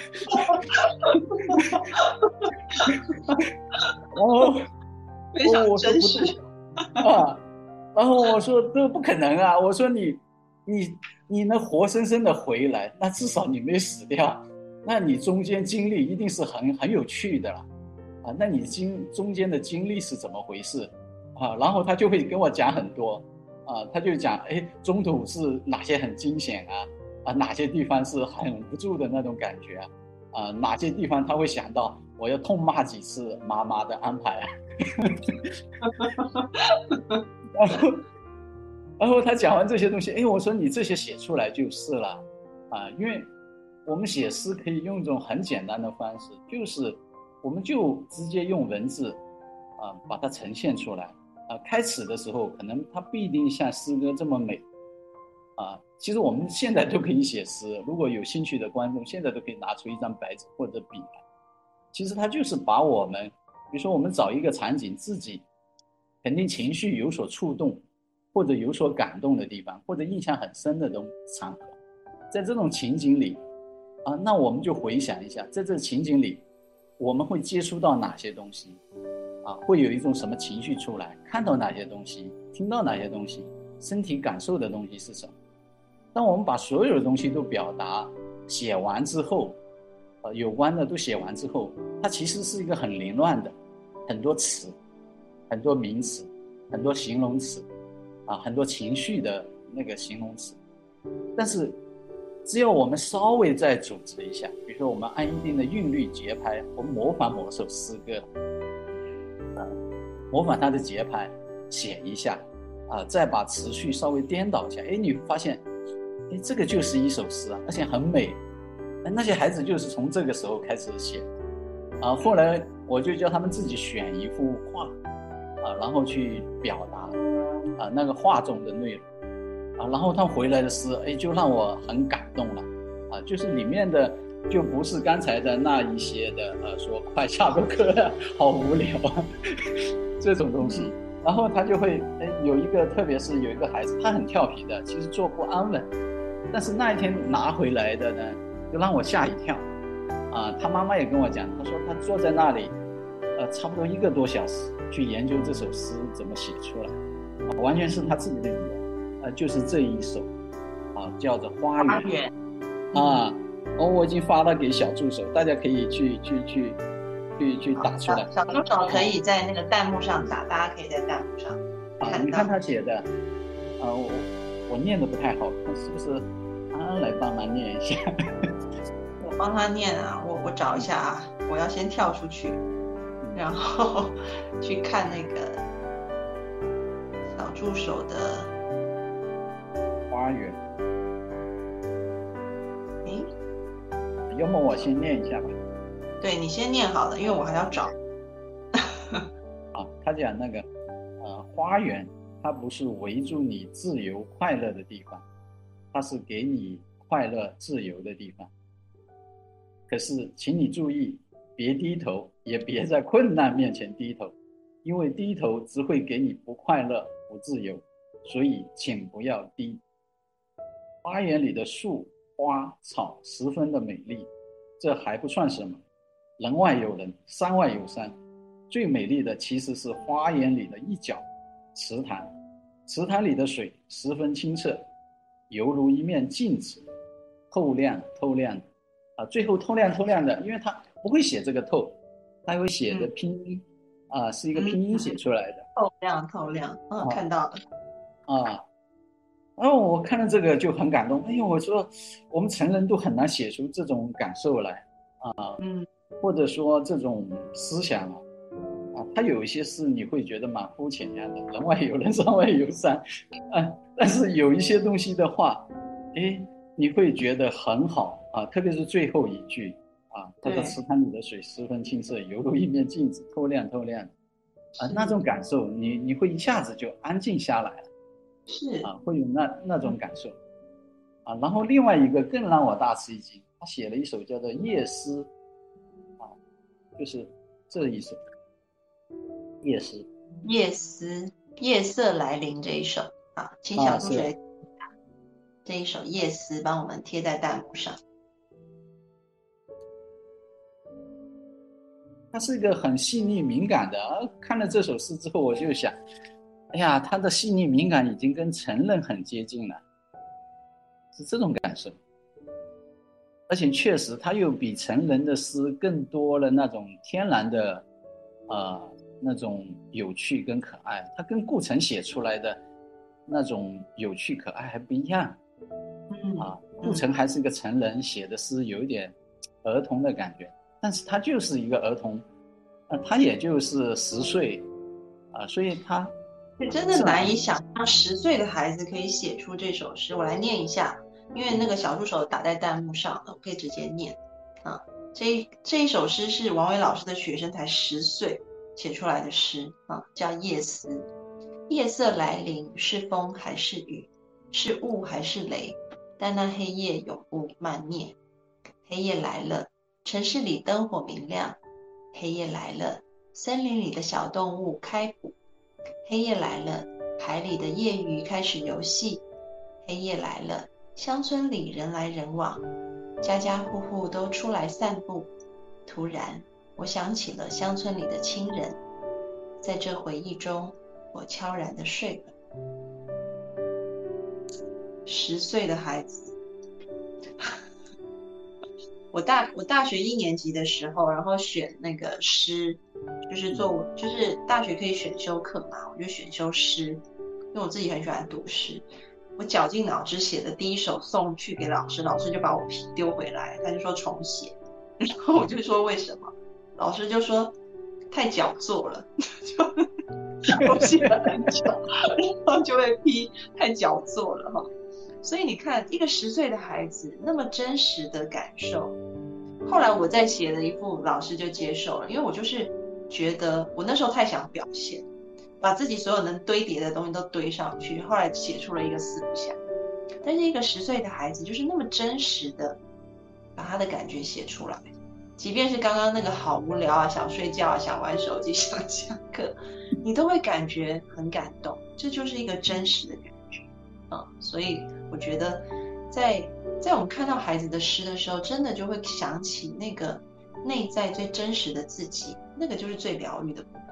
然后非常真实啊，然后我说这不可能啊！我说你你你能活生生的回来，那至少你没死掉，那你中间经历一定是很很有趣的了啊！那你经中间的经历是怎么回事啊？然后他就会跟我讲很多啊，他就讲哎，中途是哪些很惊险啊啊，哪些地方是很无助的那种感觉啊啊，哪些地方他会想到我要痛骂几次妈妈的安排啊。然后，然后他讲完这些东西，哎，我说你这些写出来就是了，啊，因为我们写诗可以用一种很简单的方式，就是我们就直接用文字，啊，把它呈现出来，啊，开始的时候可能它不一定像诗歌这么美，啊，其实我们现在都可以写诗，如果有兴趣的观众，现在都可以拿出一张白纸或者笔来，其实它就是把我们。比如说我们找一个场景，自己肯定情绪有所触动或者有所感动的地方，或者印象很深的东场合，在这种情景里啊，那我们就回想一下，在这情景里我们会接触到哪些东西啊，会有一种什么情绪出来，看到哪些东西，听到哪些东西，身体感受的东西是什么。当我们把所有的东西都表达写完之后，呃，有关的都写完之后，它其实是一个很凌乱的，很多词，很多名词，很多形容词，啊，很多情绪的那个形容词。但是，只要我们稍微再组织一下，比如说我们按一定的韵律节拍，我们模仿某首诗歌，啊，模仿它的节拍写一下，啊，再把词序稍微颠倒一下，哎，你发现，哎，这个就是一首诗啊，而且很美。那些孩子就是从这个时候开始写，啊，后来我就叫他们自己选一幅画，啊，然后去表达，啊，那个画中的内容，啊，然后他回来的诗，哎，就让我很感动了，啊，就是里面的就不是刚才的那一些的，呃，说快下个课了，好无聊啊，这种东西，然后他就会，哎，有一个，特别是有一个孩子，他很调皮的，其实坐不安稳，但是那一天拿回来的呢，就让我吓一跳，啊，他妈妈也跟我讲，他说他坐在那里，呃，差不多一个多小时去研究这首诗怎么写出来，啊，完全是他自己的语言，呃，就是这一首，啊，叫做《花园》，啊，哦，我已经发了给小助手，大家可以去去去去去打出来。 小助手可以在那个弹幕上打，大家可以在弹幕上看到。 啊，你看他写的，啊，我我念的不太好，看是不是安安来帮忙念一下？ 我帮他念啊，我我找一下啊，我要先跳出去，然后去看那个小助手的花园。 诶， 要么我先念一下吧。 对，你先念好了，因为我还要找。 啊，他讲那个，呃，花园，它不是围住你自由快乐的地方，它是给你快乐自由的地方。可是，请你注意，别低头，也别在困难面前低头，因为低头只会给你不快乐、不自由。所以，请不要低。花园里的树、花、草十分的美丽，这还不算什么。人外有人，山外有山，最美丽的其实是花园里的一角池塘。池塘里的水十分清澈，犹如一面镜子，透亮透亮的。啊，最后透亮透亮的，因为他不会写这个透，他会写的拼音，嗯、啊，是一个拼音写出来的。 透亮透亮，嗯，啊、看到了。 啊，然后我看到这个就很感动。哎呦，我说我们成人都很难写出这种感受来啊， 嗯， 或者说这种思想啊，啊，它有一些是你会觉得蛮肤浅一样的，人外有人，山外有山，啊，但是有一些东西的话，哎，你会觉得很好。啊，特别是最后一句啊，他说池塘里的水十分清澈，犹如一面镜子，透亮透亮啊，那种感受，你你会一下子就安静下来了， 是啊，会有那那种感受啊。然后另外一个更让我大吃一惊，他写了一首叫做《夜诗》啊，就是这一首《夜诗》 夜思夜色来临这一首啊，请小助学、啊、这一首夜思帮我们贴在弹幕上。 他是一个很细腻敏感的，看了这首诗之后，我就想，哎呀，他的细腻敏感已经跟成人很接近了，是这种感受。而且确实，他又比成人的诗更多了那种天然的，呃，那种有趣跟可爱。他跟顾城写出来的那种有趣可爱还不一样。 嗯啊，顾城还是一个成人写的诗，有一点儿童的感觉。但是他就是一个儿童，呃、他也就是十岁，啊，所以他真的难以想象十岁的孩子可以写出这首诗。我来念一下，因为那个小助手打在弹幕上了，我可以直接念啊。这这一首诗是王维老师的学生才十岁写出来的诗啊，叫《夜思》。夜色来临，是风还是雨？是雾还是雷？但那黑夜永不漫灭。黑夜来了，城市里灯火明亮。黑夜来了，森林里的小动物开捕。黑夜来了，海里的夜鱼开始游戏。黑夜来了，乡村里人来人往，家家户户都出来散步。突然，我想起了乡村里的亲人，在这回忆中，我悄然地睡了。十岁的孩子，我大我大学一年级的时候，然后选那个诗，就是做就是大学可以选修课嘛，我就选修诗，因为我自己很喜欢读诗。我绞尽脑汁写的第一首送去给老师，老师就把我皮丢回来，他就说重写，然后我就说为什么，老师就说太矫作了，就我写了很久，然后就会批太矫作了哈。所以你看，一个十岁的孩子那么真实的感受，后来我再写了一副，老师就接受了，因为我就是觉得我那时候太想表现，把自己所有能堆叠的东西都堆上去，后来写出了一个四不像。但是一个十岁的孩子就是那么真实的把他的感觉写出来，即便是刚刚那个好无聊啊，想睡觉啊，想玩手机，想下课，你都会感觉很感动，这就是一个真实的感觉啊、嗯！所以我觉得在在我们看到孩子的诗的时候，真的就会想起那个内在最真实的自己，那个就是最疗愈的部分。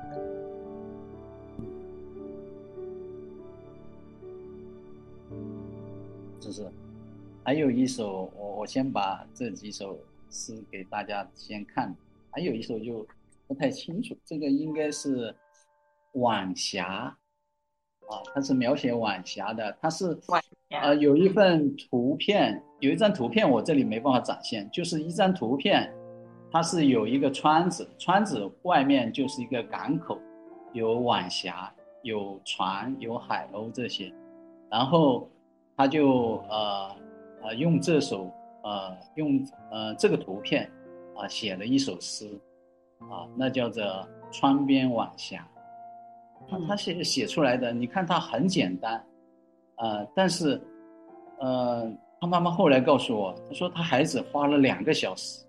就是还有一首，我我先把这几首诗给大家先看，还有一首就不太清楚，这个应该是晚霞啊，它是描写晚霞的，它是呃有一份图片，有一张图片我这里没办法展现，就是一张图片，它是有一个窗子，窗子外面就是一个港口，有晚霞，有船，有海鸥这些，然后他就呃呃用这首呃用呃这个图片啊、呃、写了一首诗啊、呃，那叫做《窗边晚霞》啊，他写写出来的，你看他很简单，呃，但是呃他妈妈后来告诉我，他说他孩子花了两个小时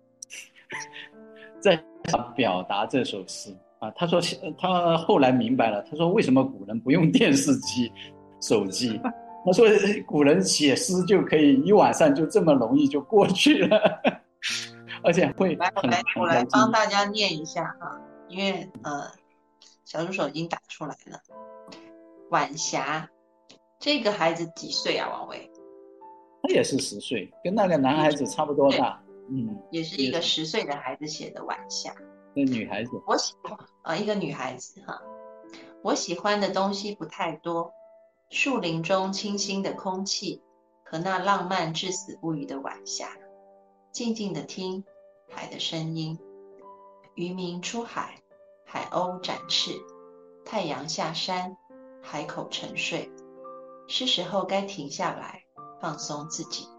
在表达这首诗啊，他说他后来明白了，他说为什么古人不用电视机、手机。他说古人写诗就可以一晚上就这么容易就过去了，而且会很来我来帮大家念一下啊，因为呃小助手已经打出来了。晚霞，这个孩子几岁啊？王维？ 他也是十岁，跟那个男孩子差不多大，嗯， 也是一个十岁的孩子写的晚霞。 那女孩子， 我喜欢啊，一个女孩子哈。我喜欢的东西不太多。树林中清新的空气和那浪漫至死不渝的晚霞，静静地听海的声音，渔民出海，海鸥展翅，太阳下山，海口沉睡，是时候该停下来放松自己。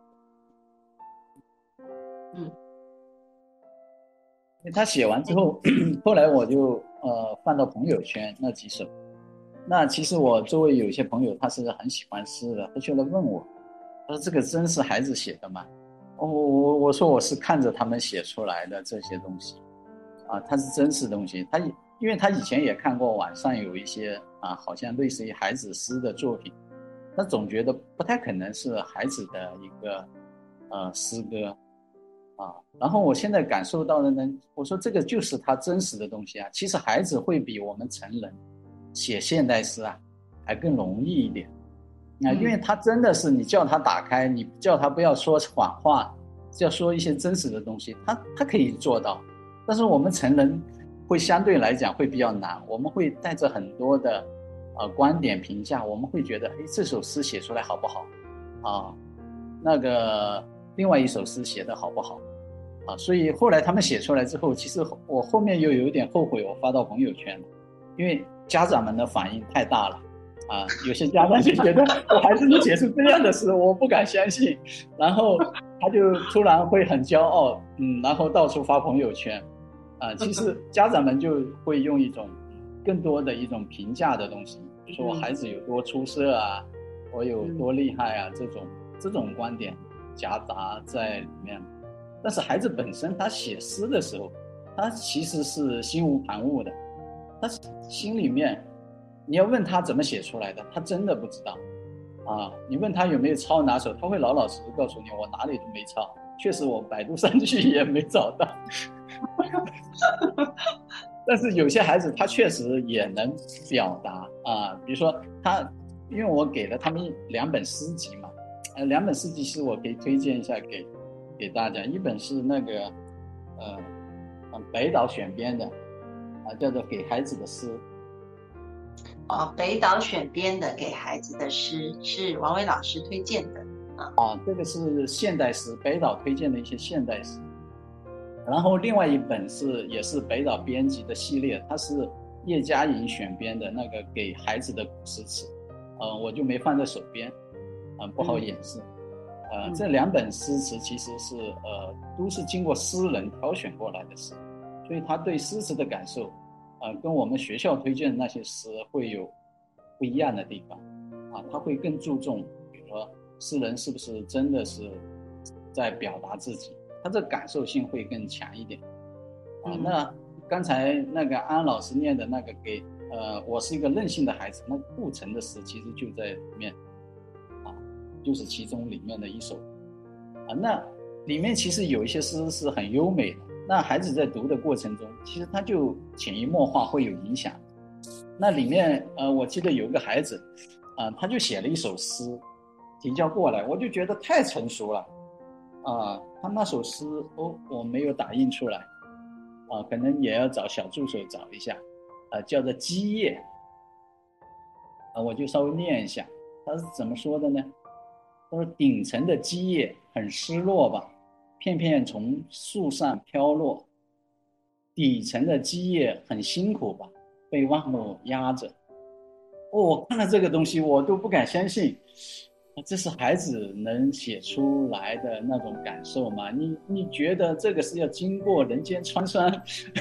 嗯， 他写完之后后来我就呃放到朋友圈那几首，那其实我周围有一些朋友他是很喜欢诗的，他就来问我，他说这个真是孩子写的吗？哦，我我说我是看着他们写出来的这些东西啊，它是真实东西，他因为他以前也看过网上有一些啊，好像类似于孩子诗的作品，他总觉得不太可能是孩子的一个呃诗歌啊。然后我现在感受到的呢，我说这个就是他真实的东西啊。其实孩子会比我们成人写现代诗啊还更容易一点啊，因为他真的是你叫他打开，你叫他不要说谎话，要说一些真实的东西，他他可以做到。但是我们成人会相对来讲会比较难，我们会带着很多的呃观点评价，我们会觉得哎，这首诗写出来好不好啊？那个另外一首诗写得好不好啊？所以后来他们写出来之后，其实我后面又有一点后悔我发到朋友圈了，因为家长们的反应太大了啊，有些家长就觉得我孩子能写出这样的诗，我不敢相信，然后他就突然会很骄傲，嗯，然后到处发朋友圈啊。其实家长们就会用一种更多的一种评价的东西，就说我孩子有多出色啊，我有多厉害啊，这种这种观点夹杂在里面。但是孩子本身他写诗的时候，他其实是心无旁骛的，他心里面你要问他怎么写出来的，他真的不知道啊。你问他有没有抄哪首，他会老老实实告诉你我哪里都没抄，确实我百度上去也没找到但是有些孩子他确实也能表达啊，比如说他，因为我给了他们两本诗集嘛，呃，两本诗集是我可以推荐一下给给大家，一本是那个呃北岛选编的啊，叫做《给孩子的诗》。 哦，北岛选编的《给孩子的诗》是王维老师推荐的啊。 啊，这个是现代诗，北岛推荐的一些现代诗。然后另外一本是也是北岛编辑的系列，它是叶嘉莹选编的那个给孩子的古诗词，呃，我就没放在手边，呃，不好演示。呃， 嗯、 这两本诗词其实是呃都是经过诗人挑选过来的诗，所以他对诗词的感受，呃，跟我们学校推荐的那些诗会有不一样的地方，啊，他会更注重，比如说诗人是不是真的是在表达自己。他这感受性会更强一点啊。那刚才那个安老师念的那个给呃我是一个任性的孩子，那顾城的诗其实就在里面啊，就是其中里面的一首啊。那里面其实有一些诗是很优美的，那孩子在读的过程中其实他就潜移默化会有影响。那里面呃我记得有一个孩子啊，他就写了一首诗提交过来，我就觉得太成熟了啊，他那首诗哦，我没有打印出来，啊，可能也要找小助手找一下，啊，叫做《基叶》，啊，我就稍微念一下，他是怎么说的呢？他说：“顶层的基叶很失落吧，片片从树上飘落；底层的基叶很辛苦吧，被万物压着。”哦，我看了这个东西，我都不敢相信。这是孩子能写出来的那种感受吗？你你觉得这个是要经过人间沧桑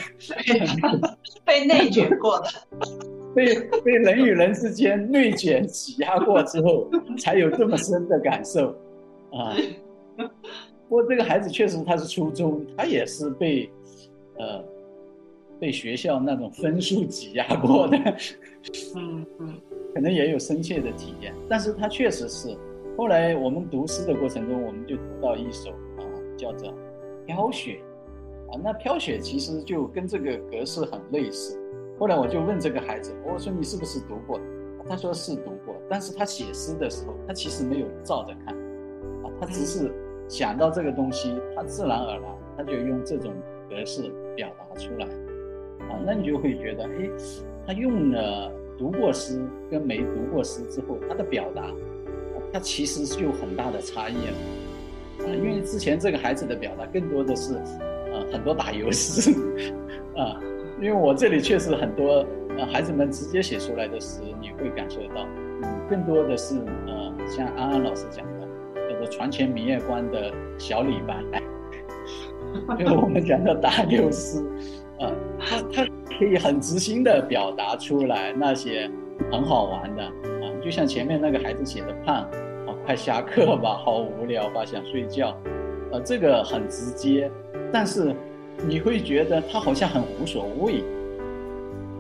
被内卷过的被被人与人之间内卷挤压过之后才有这么深的感受啊。不过这个孩子确实他是初中，他也是被呃被学校那种分数挤压过的嗯嗯， 可能也有深切的体验，但是他确实是后来我们读诗的过程中，我们就读到一首啊，叫做《飘雪》啊。那《飘雪》其实就跟这个格式很类似。后来我就问这个孩子，我说你是不是读过？他说是读过，但是他写诗的时候，他其实没有照着看啊，他只是想到这个东西，他自然而然他就用这种格式表达出来啊。那你就会觉得，哎，他用了读过诗跟没读过诗之后，他的表达。它其实是有很大的差异了，啊，因为之前这个孩子的表达更多的是，呃，很多打油诗，啊，因为我这里确实很多，呃，孩子们直接写出来的诗，你会感受到，嗯，更多的是，呃，像安安老师讲的，叫做床前明月光的小李白，就是我们讲的打油诗，啊，他他可以很直心的表达出来那些很好玩的。就像前面那个孩子写的胖啊，快下课吧，好无聊吧，想睡觉，呃，这个很直接，但是你会觉得他好像很无所谓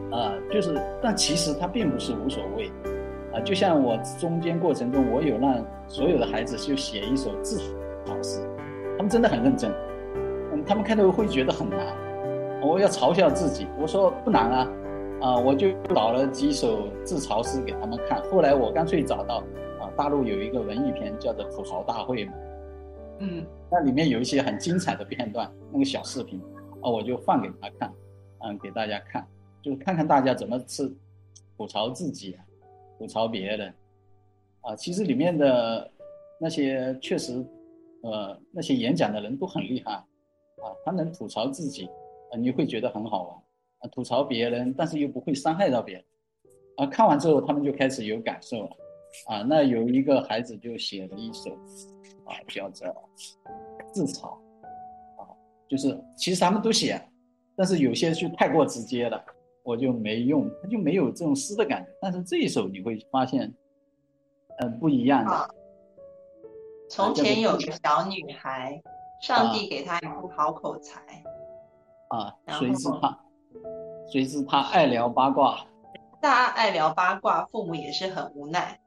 啊、呃，就是，但其实他并不是无所谓，啊、呃，就像我中间过程中，我有让所有的孩子就写一首自嘲诗，他们真的很认真，嗯，他们开头会觉得很难，我要嘲笑自己，我说不难啊，啊、呃，我就找了几首自嘲诗给他们看，后来我干脆找到啊、呃，大陆有一个文艺片叫做《吐槽大会》嘛， 嗯， 那里面有一些很精彩的片段，那个小视频，啊，我就放给他看，嗯，给大家看。就是看看大家怎么是吐槽自己，吐槽别人，啊，其实里面的那些确实，呃，那些演讲的人都很厉害，啊，他能吐槽自己，啊，你会觉得很好玩，啊，吐槽别人，但是又不会伤害到别人，啊，看完之后他们就开始有感受了，啊，那有一个孩子就写了一首，啊，叫做自嘲，啊，就是其实他们都写，但是有些就太过直接了。我就没用，他就没有这种诗的感觉。但是这一首你会发现，呃，不一样的。啊、 从前有个小女孩，上帝给她一副好口才。 啊，谁知她，谁知她爱聊八卦。 大家爱聊八卦，父母也是很无奈。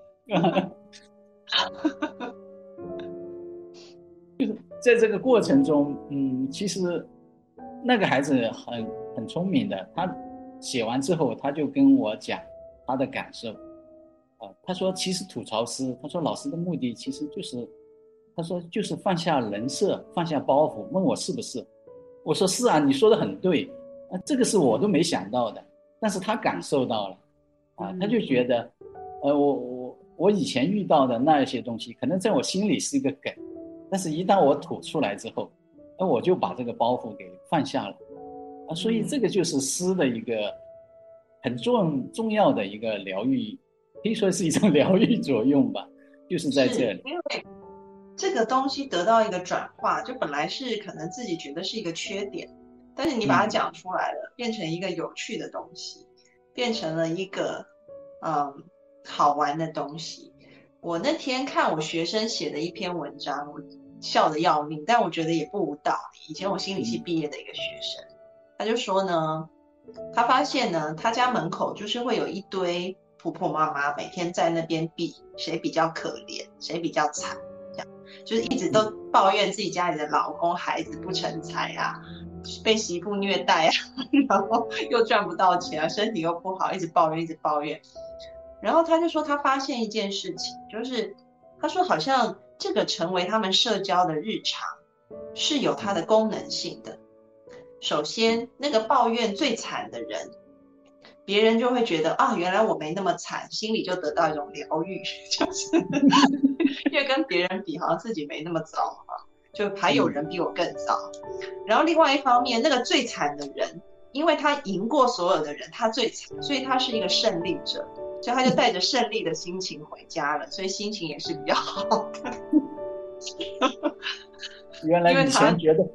就是在这个过程中，嗯，其实那个孩子很很聪明的，他写完之后，他就跟我讲他的感受，啊、呃，他说其实吐槽诗，他说老师的目的其实就是，他说就是放下人设，放下包袱，问我是不是？我说是啊，你说的很对，啊，这个是我都没想到的，但是他感受到了，啊，他就觉得，呃，我我我以前遇到的那些东西，可能在我心里是一个梗，但是一旦我吐出来之后，那我就把这个包袱给放下了。啊，所以这个就是诗的一个很重重要的一个疗愈，可以说是一种疗愈作用吧，就是在这里。 因为这个东西得到一个转化，就本来是可能自己觉得是一个缺点，但是你把它讲出来了，嗯、变成一个有趣的东西，变成了一个嗯好玩的东西。我那天看我学生写的一篇文章，我笑得要命，但我觉得也不无道理。以前我心理系毕业的一个学生。他就说呢，他发现呢，他家门口就是会有一堆婆婆妈妈每天在那边比谁比较可怜，谁比较惨，这样就是一直都抱怨自己家里的老公孩子不成才啊，被媳妇虐待啊，然后又赚不到钱啊，身体又不好，一直抱怨，一直抱怨。然后他就说他发现一件事情，就是他说好像这个成为他们社交的日常是有它的功能性的。首先，那个抱怨最惨的人，别人就会觉得啊，原来我没那么惨，心里就得到一种疗愈，就是因为跟别人比，好像自己没那么糟嘛，就还有人比我更糟。然后另外一方面，那个最惨的人，因为他赢过所有的人，他最惨，所以他是一个胜利者，所以他就带着胜利的心情回家了，所以心情也是比较好的。 原来以前觉得。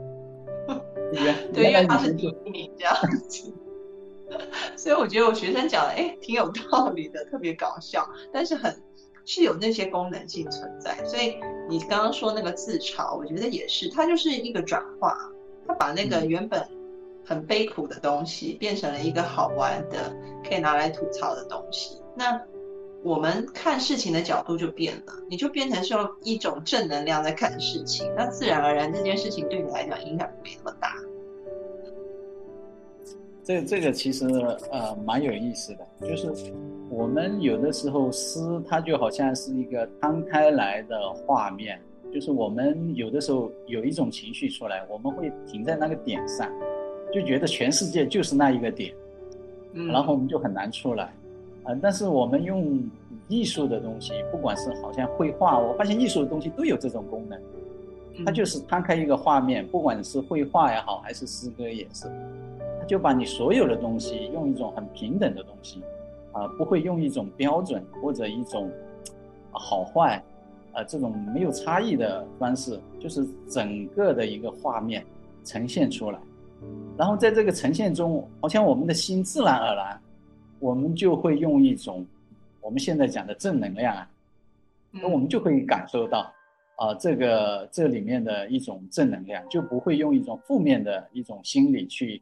对，因为他是第一名这样子，所以我觉得我学生讲的哎挺有道理的，特别搞笑，但是很是有那些功能性存在。所以你刚刚说那个自嘲，我觉得也是，它就是一个转化，它把那个原本很悲苦的东西变成了一个好玩的，可以拿来吐槽的东西。那我们看事情的角度就变了，你就变成是用一种正能量在看事情，那自然而然这件事情对你来讲影响没那么大。 这这个其实呃蛮有意思的，就是我们有的时候诗它就好像是一个摊开来的画面，就是我们有的时候有一种情绪出来，我们会停在那个点上，就觉得全世界就是那一个点，嗯、然后我们就很难出来。呃，但是我们用艺术的东西，不管是好像绘画，我发现艺术的东西都有这种功能，它就是摊开一个画面，不管是绘画也好，还是诗歌也是，它就把你所有的东西用一种很平等的东西，啊、呃，不会用一种标准或者一种、呃、好坏，呃，这种没有差异的方式，就是整个的一个画面呈现出来，然后在这个呈现中，好像我们的心自然而然。我们就会用一种我们现在讲的正能量啊，那我们就会感受到啊、呃，这个这里面的一种正能量，就不会用一种负面的一种心理去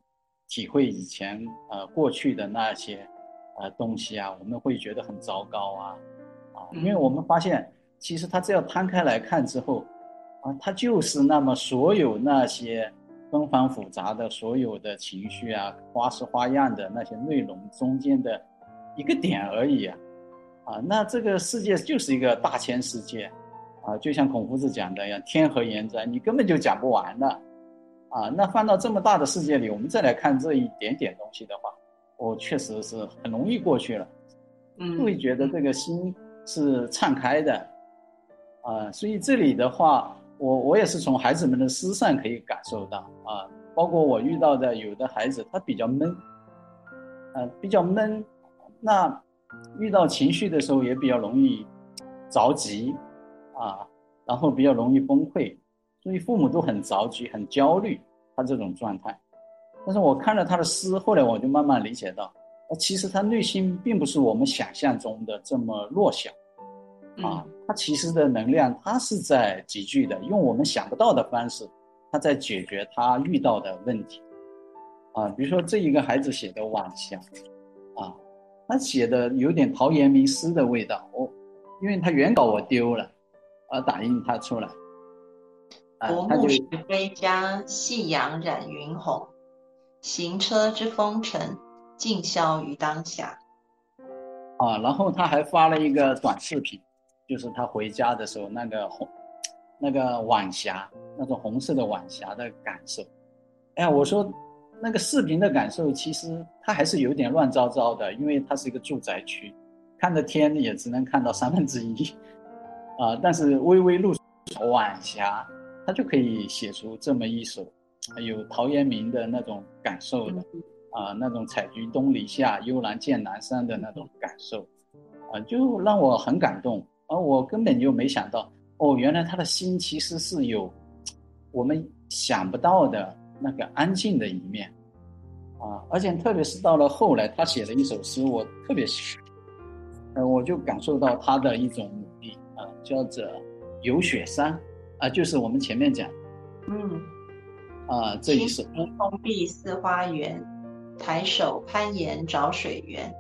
体会以前呃过去的那些呃东西啊，我们会觉得很糟糕啊啊，因为我们发现其实他只要摊开来看之后啊，他就是那么所有那些纷繁复杂的所有的情绪啊，花式花样的那些内容中间的一个点而已啊啊，那这个世界就是一个大千世界啊，就像孔夫子讲的一样，天何言哉，你根本就讲不完的啊。那放到这么大的世界里，我们再来看这一点点东西的话，我确实是很容易过去了， 嗯， 会觉得这个心是敞开的啊。所以这里的话，我我也是从孩子们的诗上可以感受到啊，包括我遇到的有的孩子他比较闷，呃，比较闷，那遇到情绪的时候也比较容易着急啊，然后比较容易崩溃，所以父母都很着急很焦虑他这种状态。但是我看了他的诗，后来我就慢慢理解到，其实他内心并不是我们想象中的这么弱小啊，他其实的能量他是在集聚的，用我们想不到的方式他在解决他遇到的问题啊。比如说这一个孩子写的晚霞啊，他写的有点陶渊明诗的味道，我因为他原稿我丢了，而打印他出来。 薄暮时归家，夕阳染云红。行车之风尘，尽消于当下。 啊，然后他还发了一个短视频，就是他回家的时候那个红，那个晚霞，那种红色的晚霞的感受。哎呀，我说那个视频的感受，其实它还是有点乱糟糟的，因为它是一个住宅区，看的天也只能看到三分之一，啊，但是微微露出晚霞，它就可以写出这么一首有陶渊明的那种感受的，啊，那种采菊东篱下，悠然见南山的那种感受，啊，就让我很感动。而我根本就没想到，哦，原来他的心其实是有我们想不到的那个安静的一面，啊，而且特别是到了后来，他写了一首诗，我特别喜欢，呃，我就感受到他的一种努力啊，叫做有雪山啊，就是我们前面讲， 嗯。 啊，这一首空碧似花园，抬手攀岩找水源。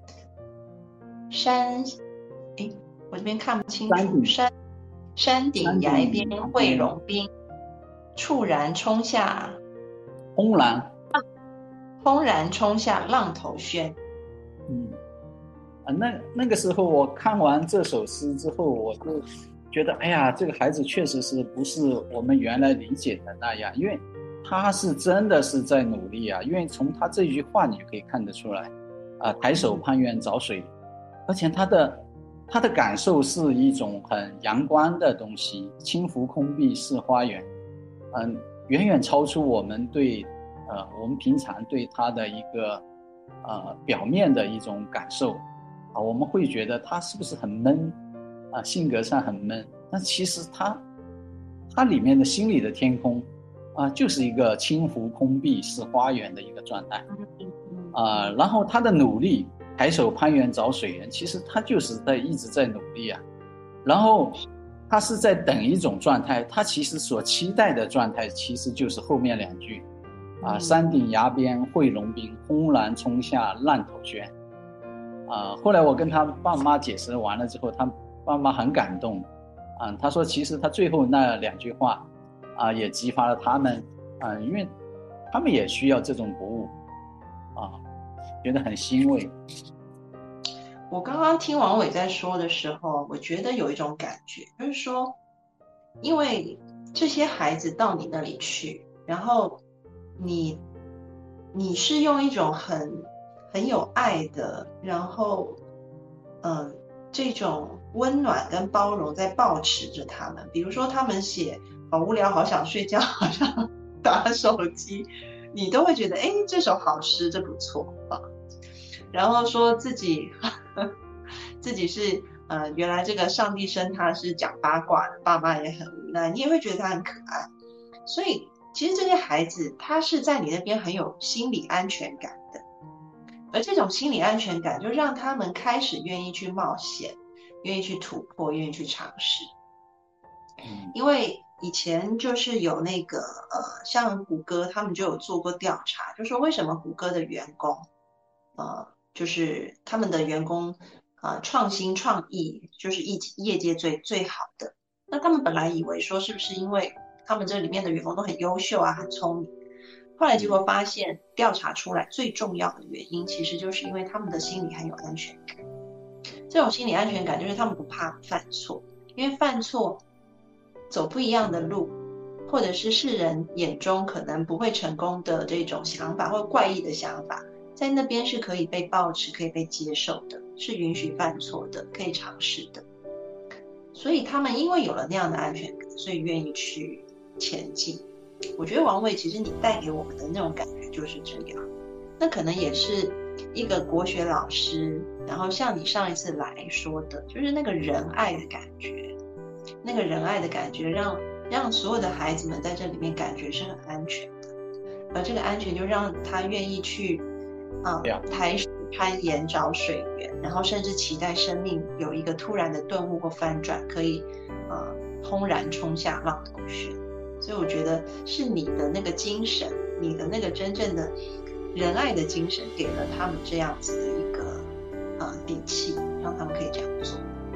山，诶，我这边看不清楚。山山顶崖边会融冰，猝然冲下， 轰然， 轰然冲下浪头轩。 嗯，啊，那那个时候我看完这首诗之后，我就觉得，哎呀，这个孩子确实是不是我们原来理解的那样，因为他是真的是在努力啊，因为从他这句话你就可以看得出来，啊，抬手攀岩找水，而且他的他的感受是一种很阳光的东西，轻拂空碧是花园，嗯，远远超出我们对呃我们平常对他的一个呃表面的一种感受啊，我们会觉得他是不是很闷啊，性格上很闷，但其实他他里面的心里的天空啊，就是一个轻拂空碧是花园的一个状态啊，然后他的努力抬手攀岩找水源，其实他就是在一直在努力啊，然后他是在等一种状态，他其实所期待的状态其实就是后面两句啊，山顶崖边会融冰，轰然冲下浪头轩啊。后来我跟他爸妈解释完了之后，他爸妈很感动啊，他说其实他最后那两句话啊也激发了他们啊，因为他们也需要这种鼓舞啊，觉得很欣慰。 我刚刚听王伟在说的时候，我觉得有一种感觉，就是说，因为这些孩子到你那里去，然后你你是用一种很很有爱的，然后嗯、呃、这种温暖跟包容在抱持着他们。比如说他们写好无聊，好想睡觉，好想打手机，你都会觉得哎，这首好诗，这不错啊。然后说自己自己是呃，原来这个上帝生他是讲八卦的，爸妈也很无奈，你也会觉得他很可爱。所以其实这些孩子他是在你那边很有心理安全感的，而这种心理安全感就让他们开始愿意去冒险，愿意去突破，愿意去尝试。因为以前就是有那个呃，像谷歌他们就有做过调查，就说为什么谷歌的员工呃，就是他们的员工呃创新创意就是业业界最最好的。那他们本来以为说是不是因为他们这里面的员工都很优秀啊，很聪明，后来结果发现调查出来最重要的原因，其实就是因为他们的心里很有安全感。这种心理安全感就是他们不怕犯错，因为犯错走不一样的路，或者是世人眼中可能不会成功的这种想法或怪异的想法，在那边是可以被抱持、可以被接受的，是允许犯错的，可以尝试的。所以他们因为有了那样的安全感，所以愿意去前进。我觉得王伟，其实你带给我们的那种感觉就是这样。那可能也是一个国学老师，然后像你上一次来说的，就是那个仁爱的感觉，那个仁爱的感觉让让所有的孩子们在这里面感觉是很安全的，而这个安全就让他愿意去啊、呃、抬水攀岩找水源，然后甚至期待生命有一个突然的顿悟或翻转，可以呃轰然冲下浪头轩。所以我觉得是你的那个精神，你的那个真正的仁爱的精神，给了他们这样子的一个呃底气，让他们可以这样做。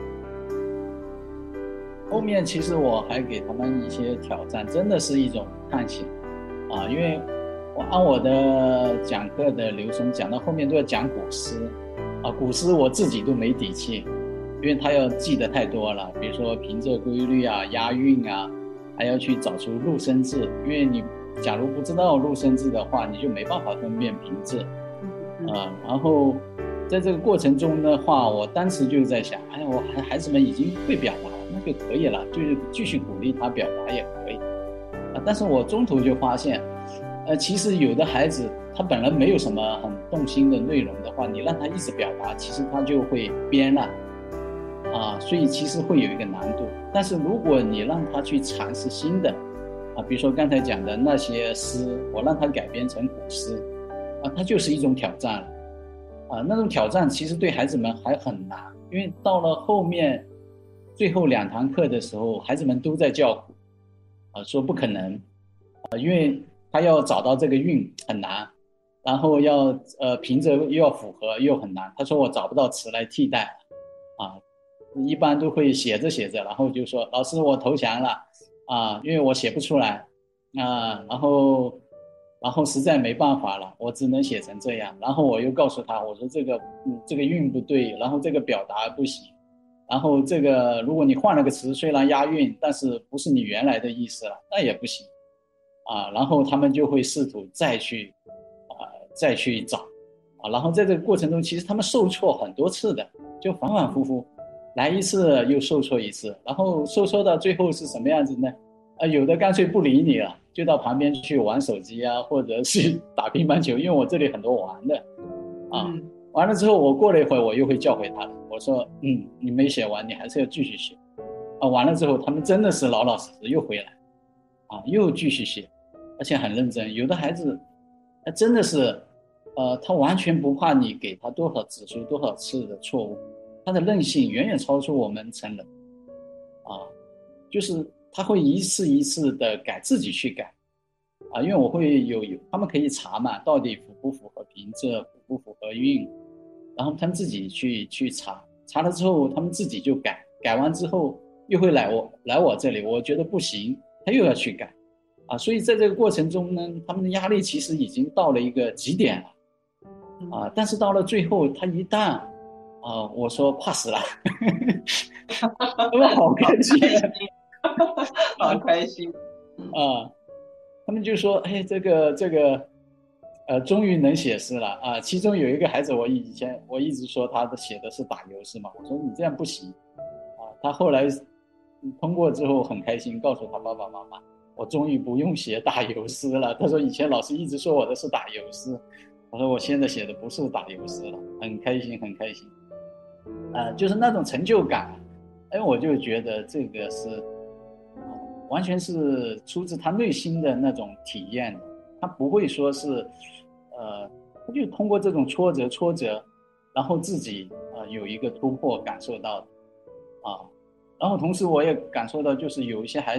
后面其实我还给他们一些挑战，真的是一种探险啊，因为我按我的讲课的流程讲到后面都要讲古诗啊，古诗我自己都没底气，因为他要记得太多了，比如说平仄规律啊、押韵啊，还要去找出入声字，因为你假如不知道入声字的话，你就没办法分辨平仄啊。然后在这个过程中的话，我当时就在想，哎，我孩孩子们已经会表达了，那就可以了，就是继续鼓励他表达也可以啊。但是我中途就发现，呃，其实有的孩子他本来没有什么很动心的内容的话，你让他一直表达，其实他就会编了啊，所以其实会有一个难度。但是如果你让他去尝试新的啊，比如说刚才讲的那些诗，我让他改编成古诗啊，它就是一种挑战了啊。那种挑战其实对孩子们还很难，因为到了后面最后两堂课的时候，孩子们都在叫苦啊，说不可能啊，因为他要找到这个韵很难，然后要呃平仄又要符合又很难。他说我找不到词来替代啊，一般都会写着写着，然后就说老师我投降了啊，因为我写不出来啊，然后然后实在没办法了，我只能写成这样。然后我又告诉他，我说这个嗯这个韵不对，然后这个表达不行，然后这个如果你换了个词，虽然押韵，但是不是你原来的意思了，那也不行啊。然后他们就会试图再去啊再去找啊，然后在这个过程中，其实他们受挫很多次的，就反反复复。来一次又受挫一次，然后受挫到最后是什么样子呢？呃，有的干脆不理你了，就到旁边去玩手机啊，或者是打乒乓球，因为我这里很多玩的啊。嗯、完了之后，我过了一会儿，我又会叫回他的，我说，嗯，你没写完，你还是要继续写啊。完了之后，他们真的是老老实实又回来啊，又继续写，而且很认真。有的孩子，他真的是，呃，他完全不怕你给他多少指出多少次的错误。他的韧性远远超出我们成人啊，就是他会一次一次的改，自己去改啊，因为我会有有他们可以查嘛，到底符不符合平仄，符不符合韵，然后他们自己去去查，查了之后他们自己就改，改完之后又会来我来我这里，我觉得不行，他又要去改啊，所以在这个过程中呢，他们的压力其实已经到了一个极点了啊，但是到了最后，他一旦啊、呃，我说怕死了，他们好开心， 好开心啊！他们就说：“哎，这个这个，呃，终于能写诗了啊！”其中有一个孩子，我以前我一直说他的写的是打油诗嘛，我说你这样不行啊。他后来通过之后很开心，告诉他爸爸妈妈：“我终于不用写打油诗了。”他说：“以前老师一直说我的是打油诗，我说我现在写的不是打油诗了，很开心，很开心。”呃，就是那种成就感，哎，我就觉得这个是，呃、完全是出自他内心的那种体验的，他不会说是，呃，他就通过这种挫折挫折，然后自己呃有一个突破感受到的，啊，然后同时我也感受到，就是有一些孩子，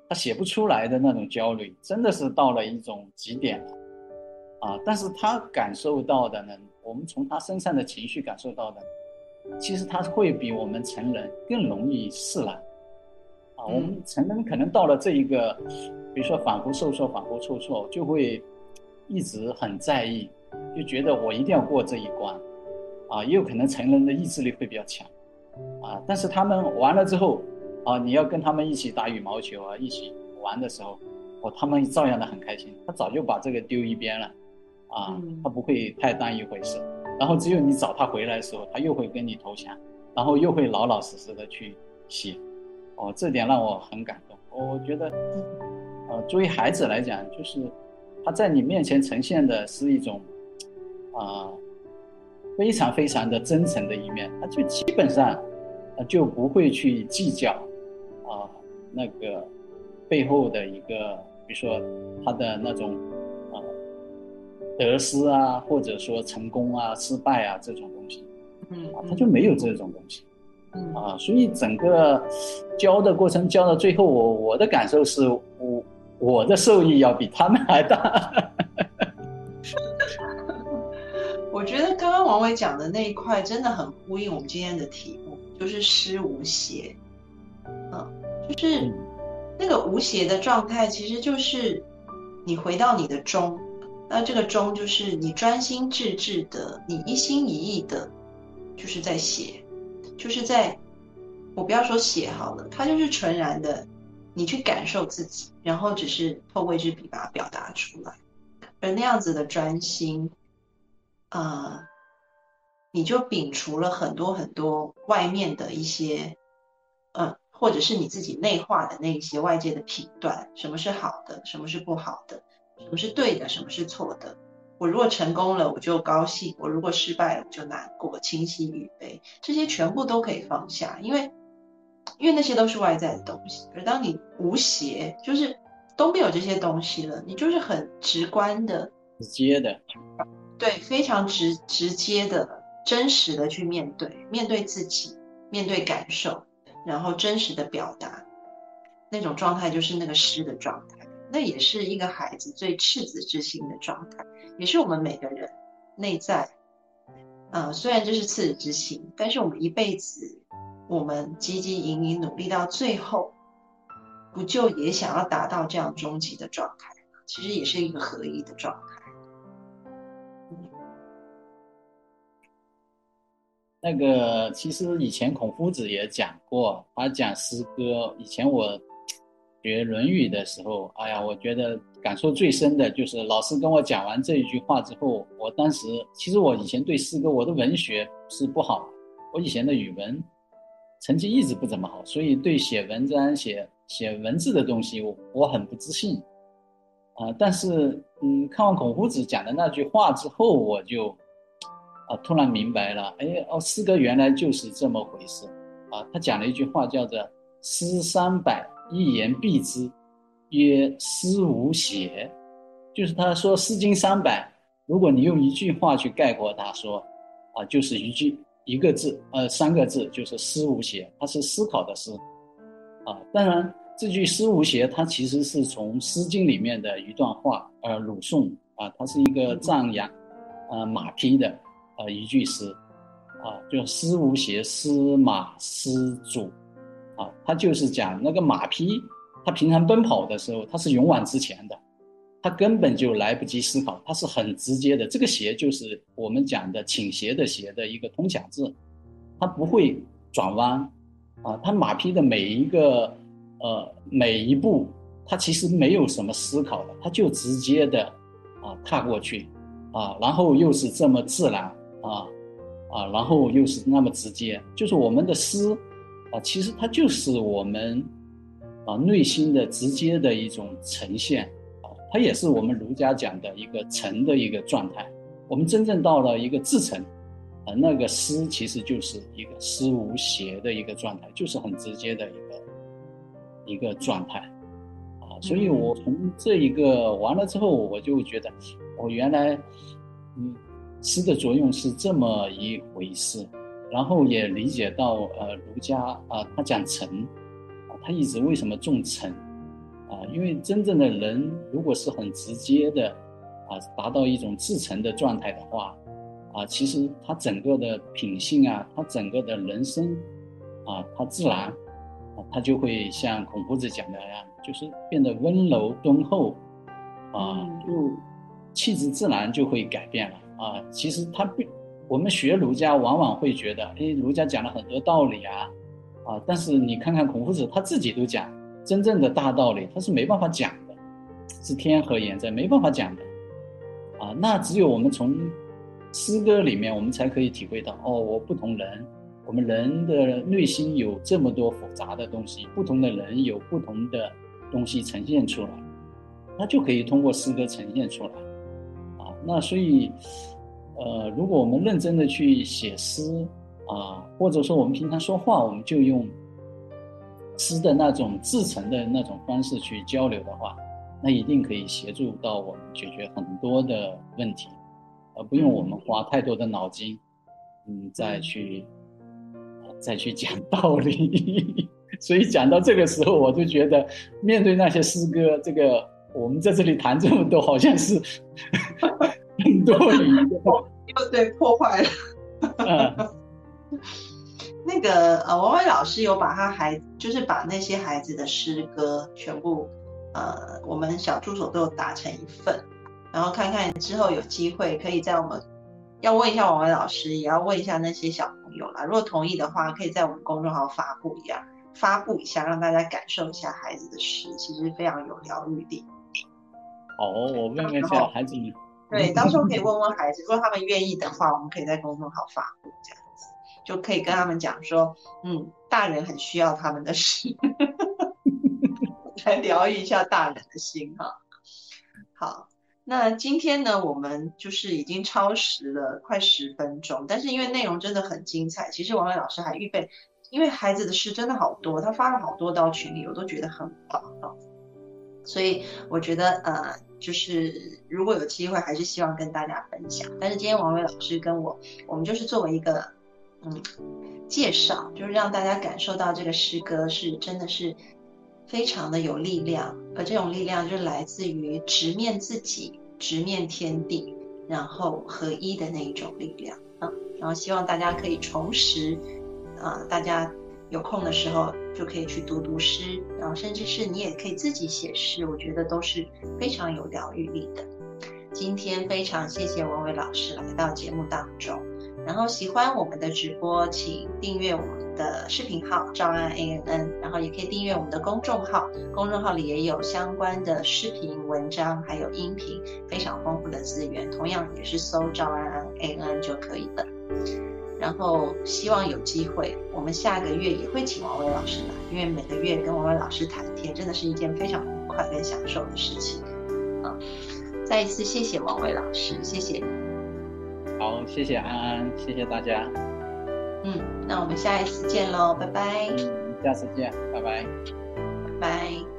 他写不出来的那种焦虑，真的是到了一种极点了啊！但是他感受到的呢，我们从他身上的情绪感受到的，其实他会比我们成人更容易释然啊！我们成人可能到了这一个，比如说反复受挫、反复受挫，就会一直很在意，就觉得我一定要过这一关啊！也有可能成人的意志力会比较强啊，但是他们完了之后啊，你要跟他们一起打羽毛球啊，一起玩的时候，哦，他们照样的很开心，他早就把这个丢一边了啊，他不会太当一回事。然后只有你找他回来的时候，他又会跟你投降，然后又会老老实实的去写。哦，这点让我很感动。我觉得，呃，作为孩子来讲，就是他在你面前呈现的是一种，啊、呃，非常非常的真诚的一面，他就基本上，呃，就不会去计较，啊、呃，那个背后的一个，比如说他的那种，呃，得失啊，或者说成功啊、失败啊这种东西， 嗯， 啊，他就没有这种东西。 嗯啊，所以整个教的过程教到最后，我我的感受是我我的受益要比他们还大。 我觉得刚刚王伟讲的那一块真的很呼应我们今天的题目，就是师无邪。嗯，就是那个无邪的状态，其实就是你回到你的中，那这个中就是你专心致志的，你一心一意的，就是在写。就是在，我不要说写好了，它就是纯然的，你去感受自己，然后只是透过一支笔把它表达出来，而那样子的专心，呃，你就摒除了很多很多外面的一些，嗯，或者是你自己内化的那一些外界的评断，什么是好的，什么是不好的，什么是对的，什么是错的。我如果成功了，我就高兴；我如果失败了，我就难过，清晰与悲，这些全部都可以放下，因为，因为那些都是外在的东西。而当你无邪，就是都没有这些东西了，你就是很直观的、 直接的， 对，非常直直接的、真实的去面对，面对自己，面对感受，然后真实的表达，那种状态就是那个诗的状态。那也是一个孩子最赤子之心的状态，也是我们每个人内在，呃，虽然这是赤子之心，但是我们一辈子，我们汲汲营营努力到最后，不就也想要达到这样终极的状态吗？其实也是一个合一的状态。 那个其实以前孔夫子也讲过，他讲诗歌。以前我学《论语》的时候，哎呀，我觉得感受最深的就是老师跟我讲完这一句话之后，我当时其实我以前对诗歌，我的文学是不好，我以前的语文成绩一直不怎么好，所以对写文章、写写文字的东西，我我很不自信啊、呃。但是，嗯，看完孔夫子讲的那句话之后，我就啊突然明白了，哎哦，诗歌原来就是这么回事啊。他讲了一句话叫做“诗三百，一言蔽之，曰诗无邪”，就是他说《诗经》三百，如果你用一句话去概括它说，啊，就是一句一个字，呃，三个字，就是诗无邪，它是思考的诗，啊，当然这句诗无邪，它其实是从《诗经》里面的一段话，呃，鲁颂啊，它是一个赞扬，呃，马匹的，呃，一句诗，啊，就诗无邪，司马师祖。啊，他就是讲那个马匹，他平常奔跑的时候，他是勇往直前的，他根本就来不及思考，他是很直接的。这个斜就是我们讲的倾斜的斜的一个通假字，他不会转弯啊，他马匹的每一个呃每一步，他其实没有什么思考的，他就直接的啊踏过去啊，然后又是这么自然啊啊，然后又是那么直接，就是我们的诗。啊，其实它就是我们啊内心的直接的一种呈现啊，它也是我们儒家讲的一个诚的一个状态。我们真正到了一个至诚啊，那个诗其实就是一个诗无邪的一个状态，就是很直接的一个一个状态啊。所以我从这一个完了之后，我就觉得，我、哦、原来嗯诗的作用是这么一回事。然后也理解到，呃，儒家啊、呃，他讲诚，啊，他一直为什么重诚啊，因为真正的人如果是很直接的啊，达到一种至诚的状态的话啊，其实他整个的品性啊，他整个的人生啊，他自然啊，他就会像孔夫子讲的那样，就是变得温柔敦厚啊，就气质自然就会改变了啊。其实他不，我们学儒家往往会觉得，哎，儒家讲了很多道理啊啊，但是你看看孔夫子他自己都讲，真正的大道理他是没办法讲的，是天和言在，没办法讲的啊。那只有我们从诗歌里面，我们才可以体会到，哦，我不同人，我们人的内心有这么多复杂的东西，不同的人有不同的东西呈现出来，那就可以通过诗歌呈现出来啊。那所以呃，如果我们认真的去写诗啊，或者说我们平常说话，我们就用诗的那种至诚的那种方式去交流的话，那一定可以协助到我们解决很多的问题，而不用我们花太多的脑筋，嗯，再去、呃、再去讲道理。所以讲到这个时候，我就觉得面对那些诗歌，这个我们在这里谈这么多，好像是很多余的， 又对破坏了。嗯、那个呃，王伟老师有把他孩，就是把那些孩子的诗歌全部，呃，我们小助手都有打成一份，然后看看之后有机会可以在我们要问一下王伟老师，也要问一下那些小朋友啦。如果同意的话，可以在我们公众号发布一样，发布一下，让大家感受一下孩子的诗，其实非常有疗愈力。 哦，我问问一下孩子们。 对，到时候可以问问孩子，如果他们愿意的话，我们可以在公众号发布，这样子就可以跟他们讲说，嗯，大人很需要他们的诗，来疗愈一下大人的心哈。好，那今天呢，我们就是已经超时了快十分钟，但是因为内容真的很精彩，其实王伟老师还预备，因为孩子的诗真的好多，他发了好多到群里，我都觉得很棒啊。所以我觉得呃，就是如果有机会，还是希望跟大家分享。但是今天王伟老师跟我，我们就是作为一个嗯介绍，就是让大家感受到这个诗歌是真的是非常的有力量，而这种力量就是来自于直面自己、直面天地，然后合一的那一种力量啊。然后希望大家可以重拾啊，大家有空的时候就可以去读读诗，然后甚至是你也可以自己写诗，我觉得都是非常有疗愈力的。今天非常谢谢王伟老师来到节目当中，然后喜欢我们的直播，请订阅我们的视频号赵安 A N N， 然后也可以订阅我们的公众号，公众号里也有相关的视频、文章还有音频，非常丰富的资源，同样也是搜赵安 A N N 就可以了。然后希望有机会，我们下个月也会请王伟老师来，因为每个月跟王伟老师谈天，真的是一件非常愉快跟享受的事情。啊，再一次谢谢王伟老师，谢谢你。 好，谢谢安安，谢谢大家。 嗯，那我们下一次见喽，拜拜。 嗯，下次见，拜拜。 拜拜。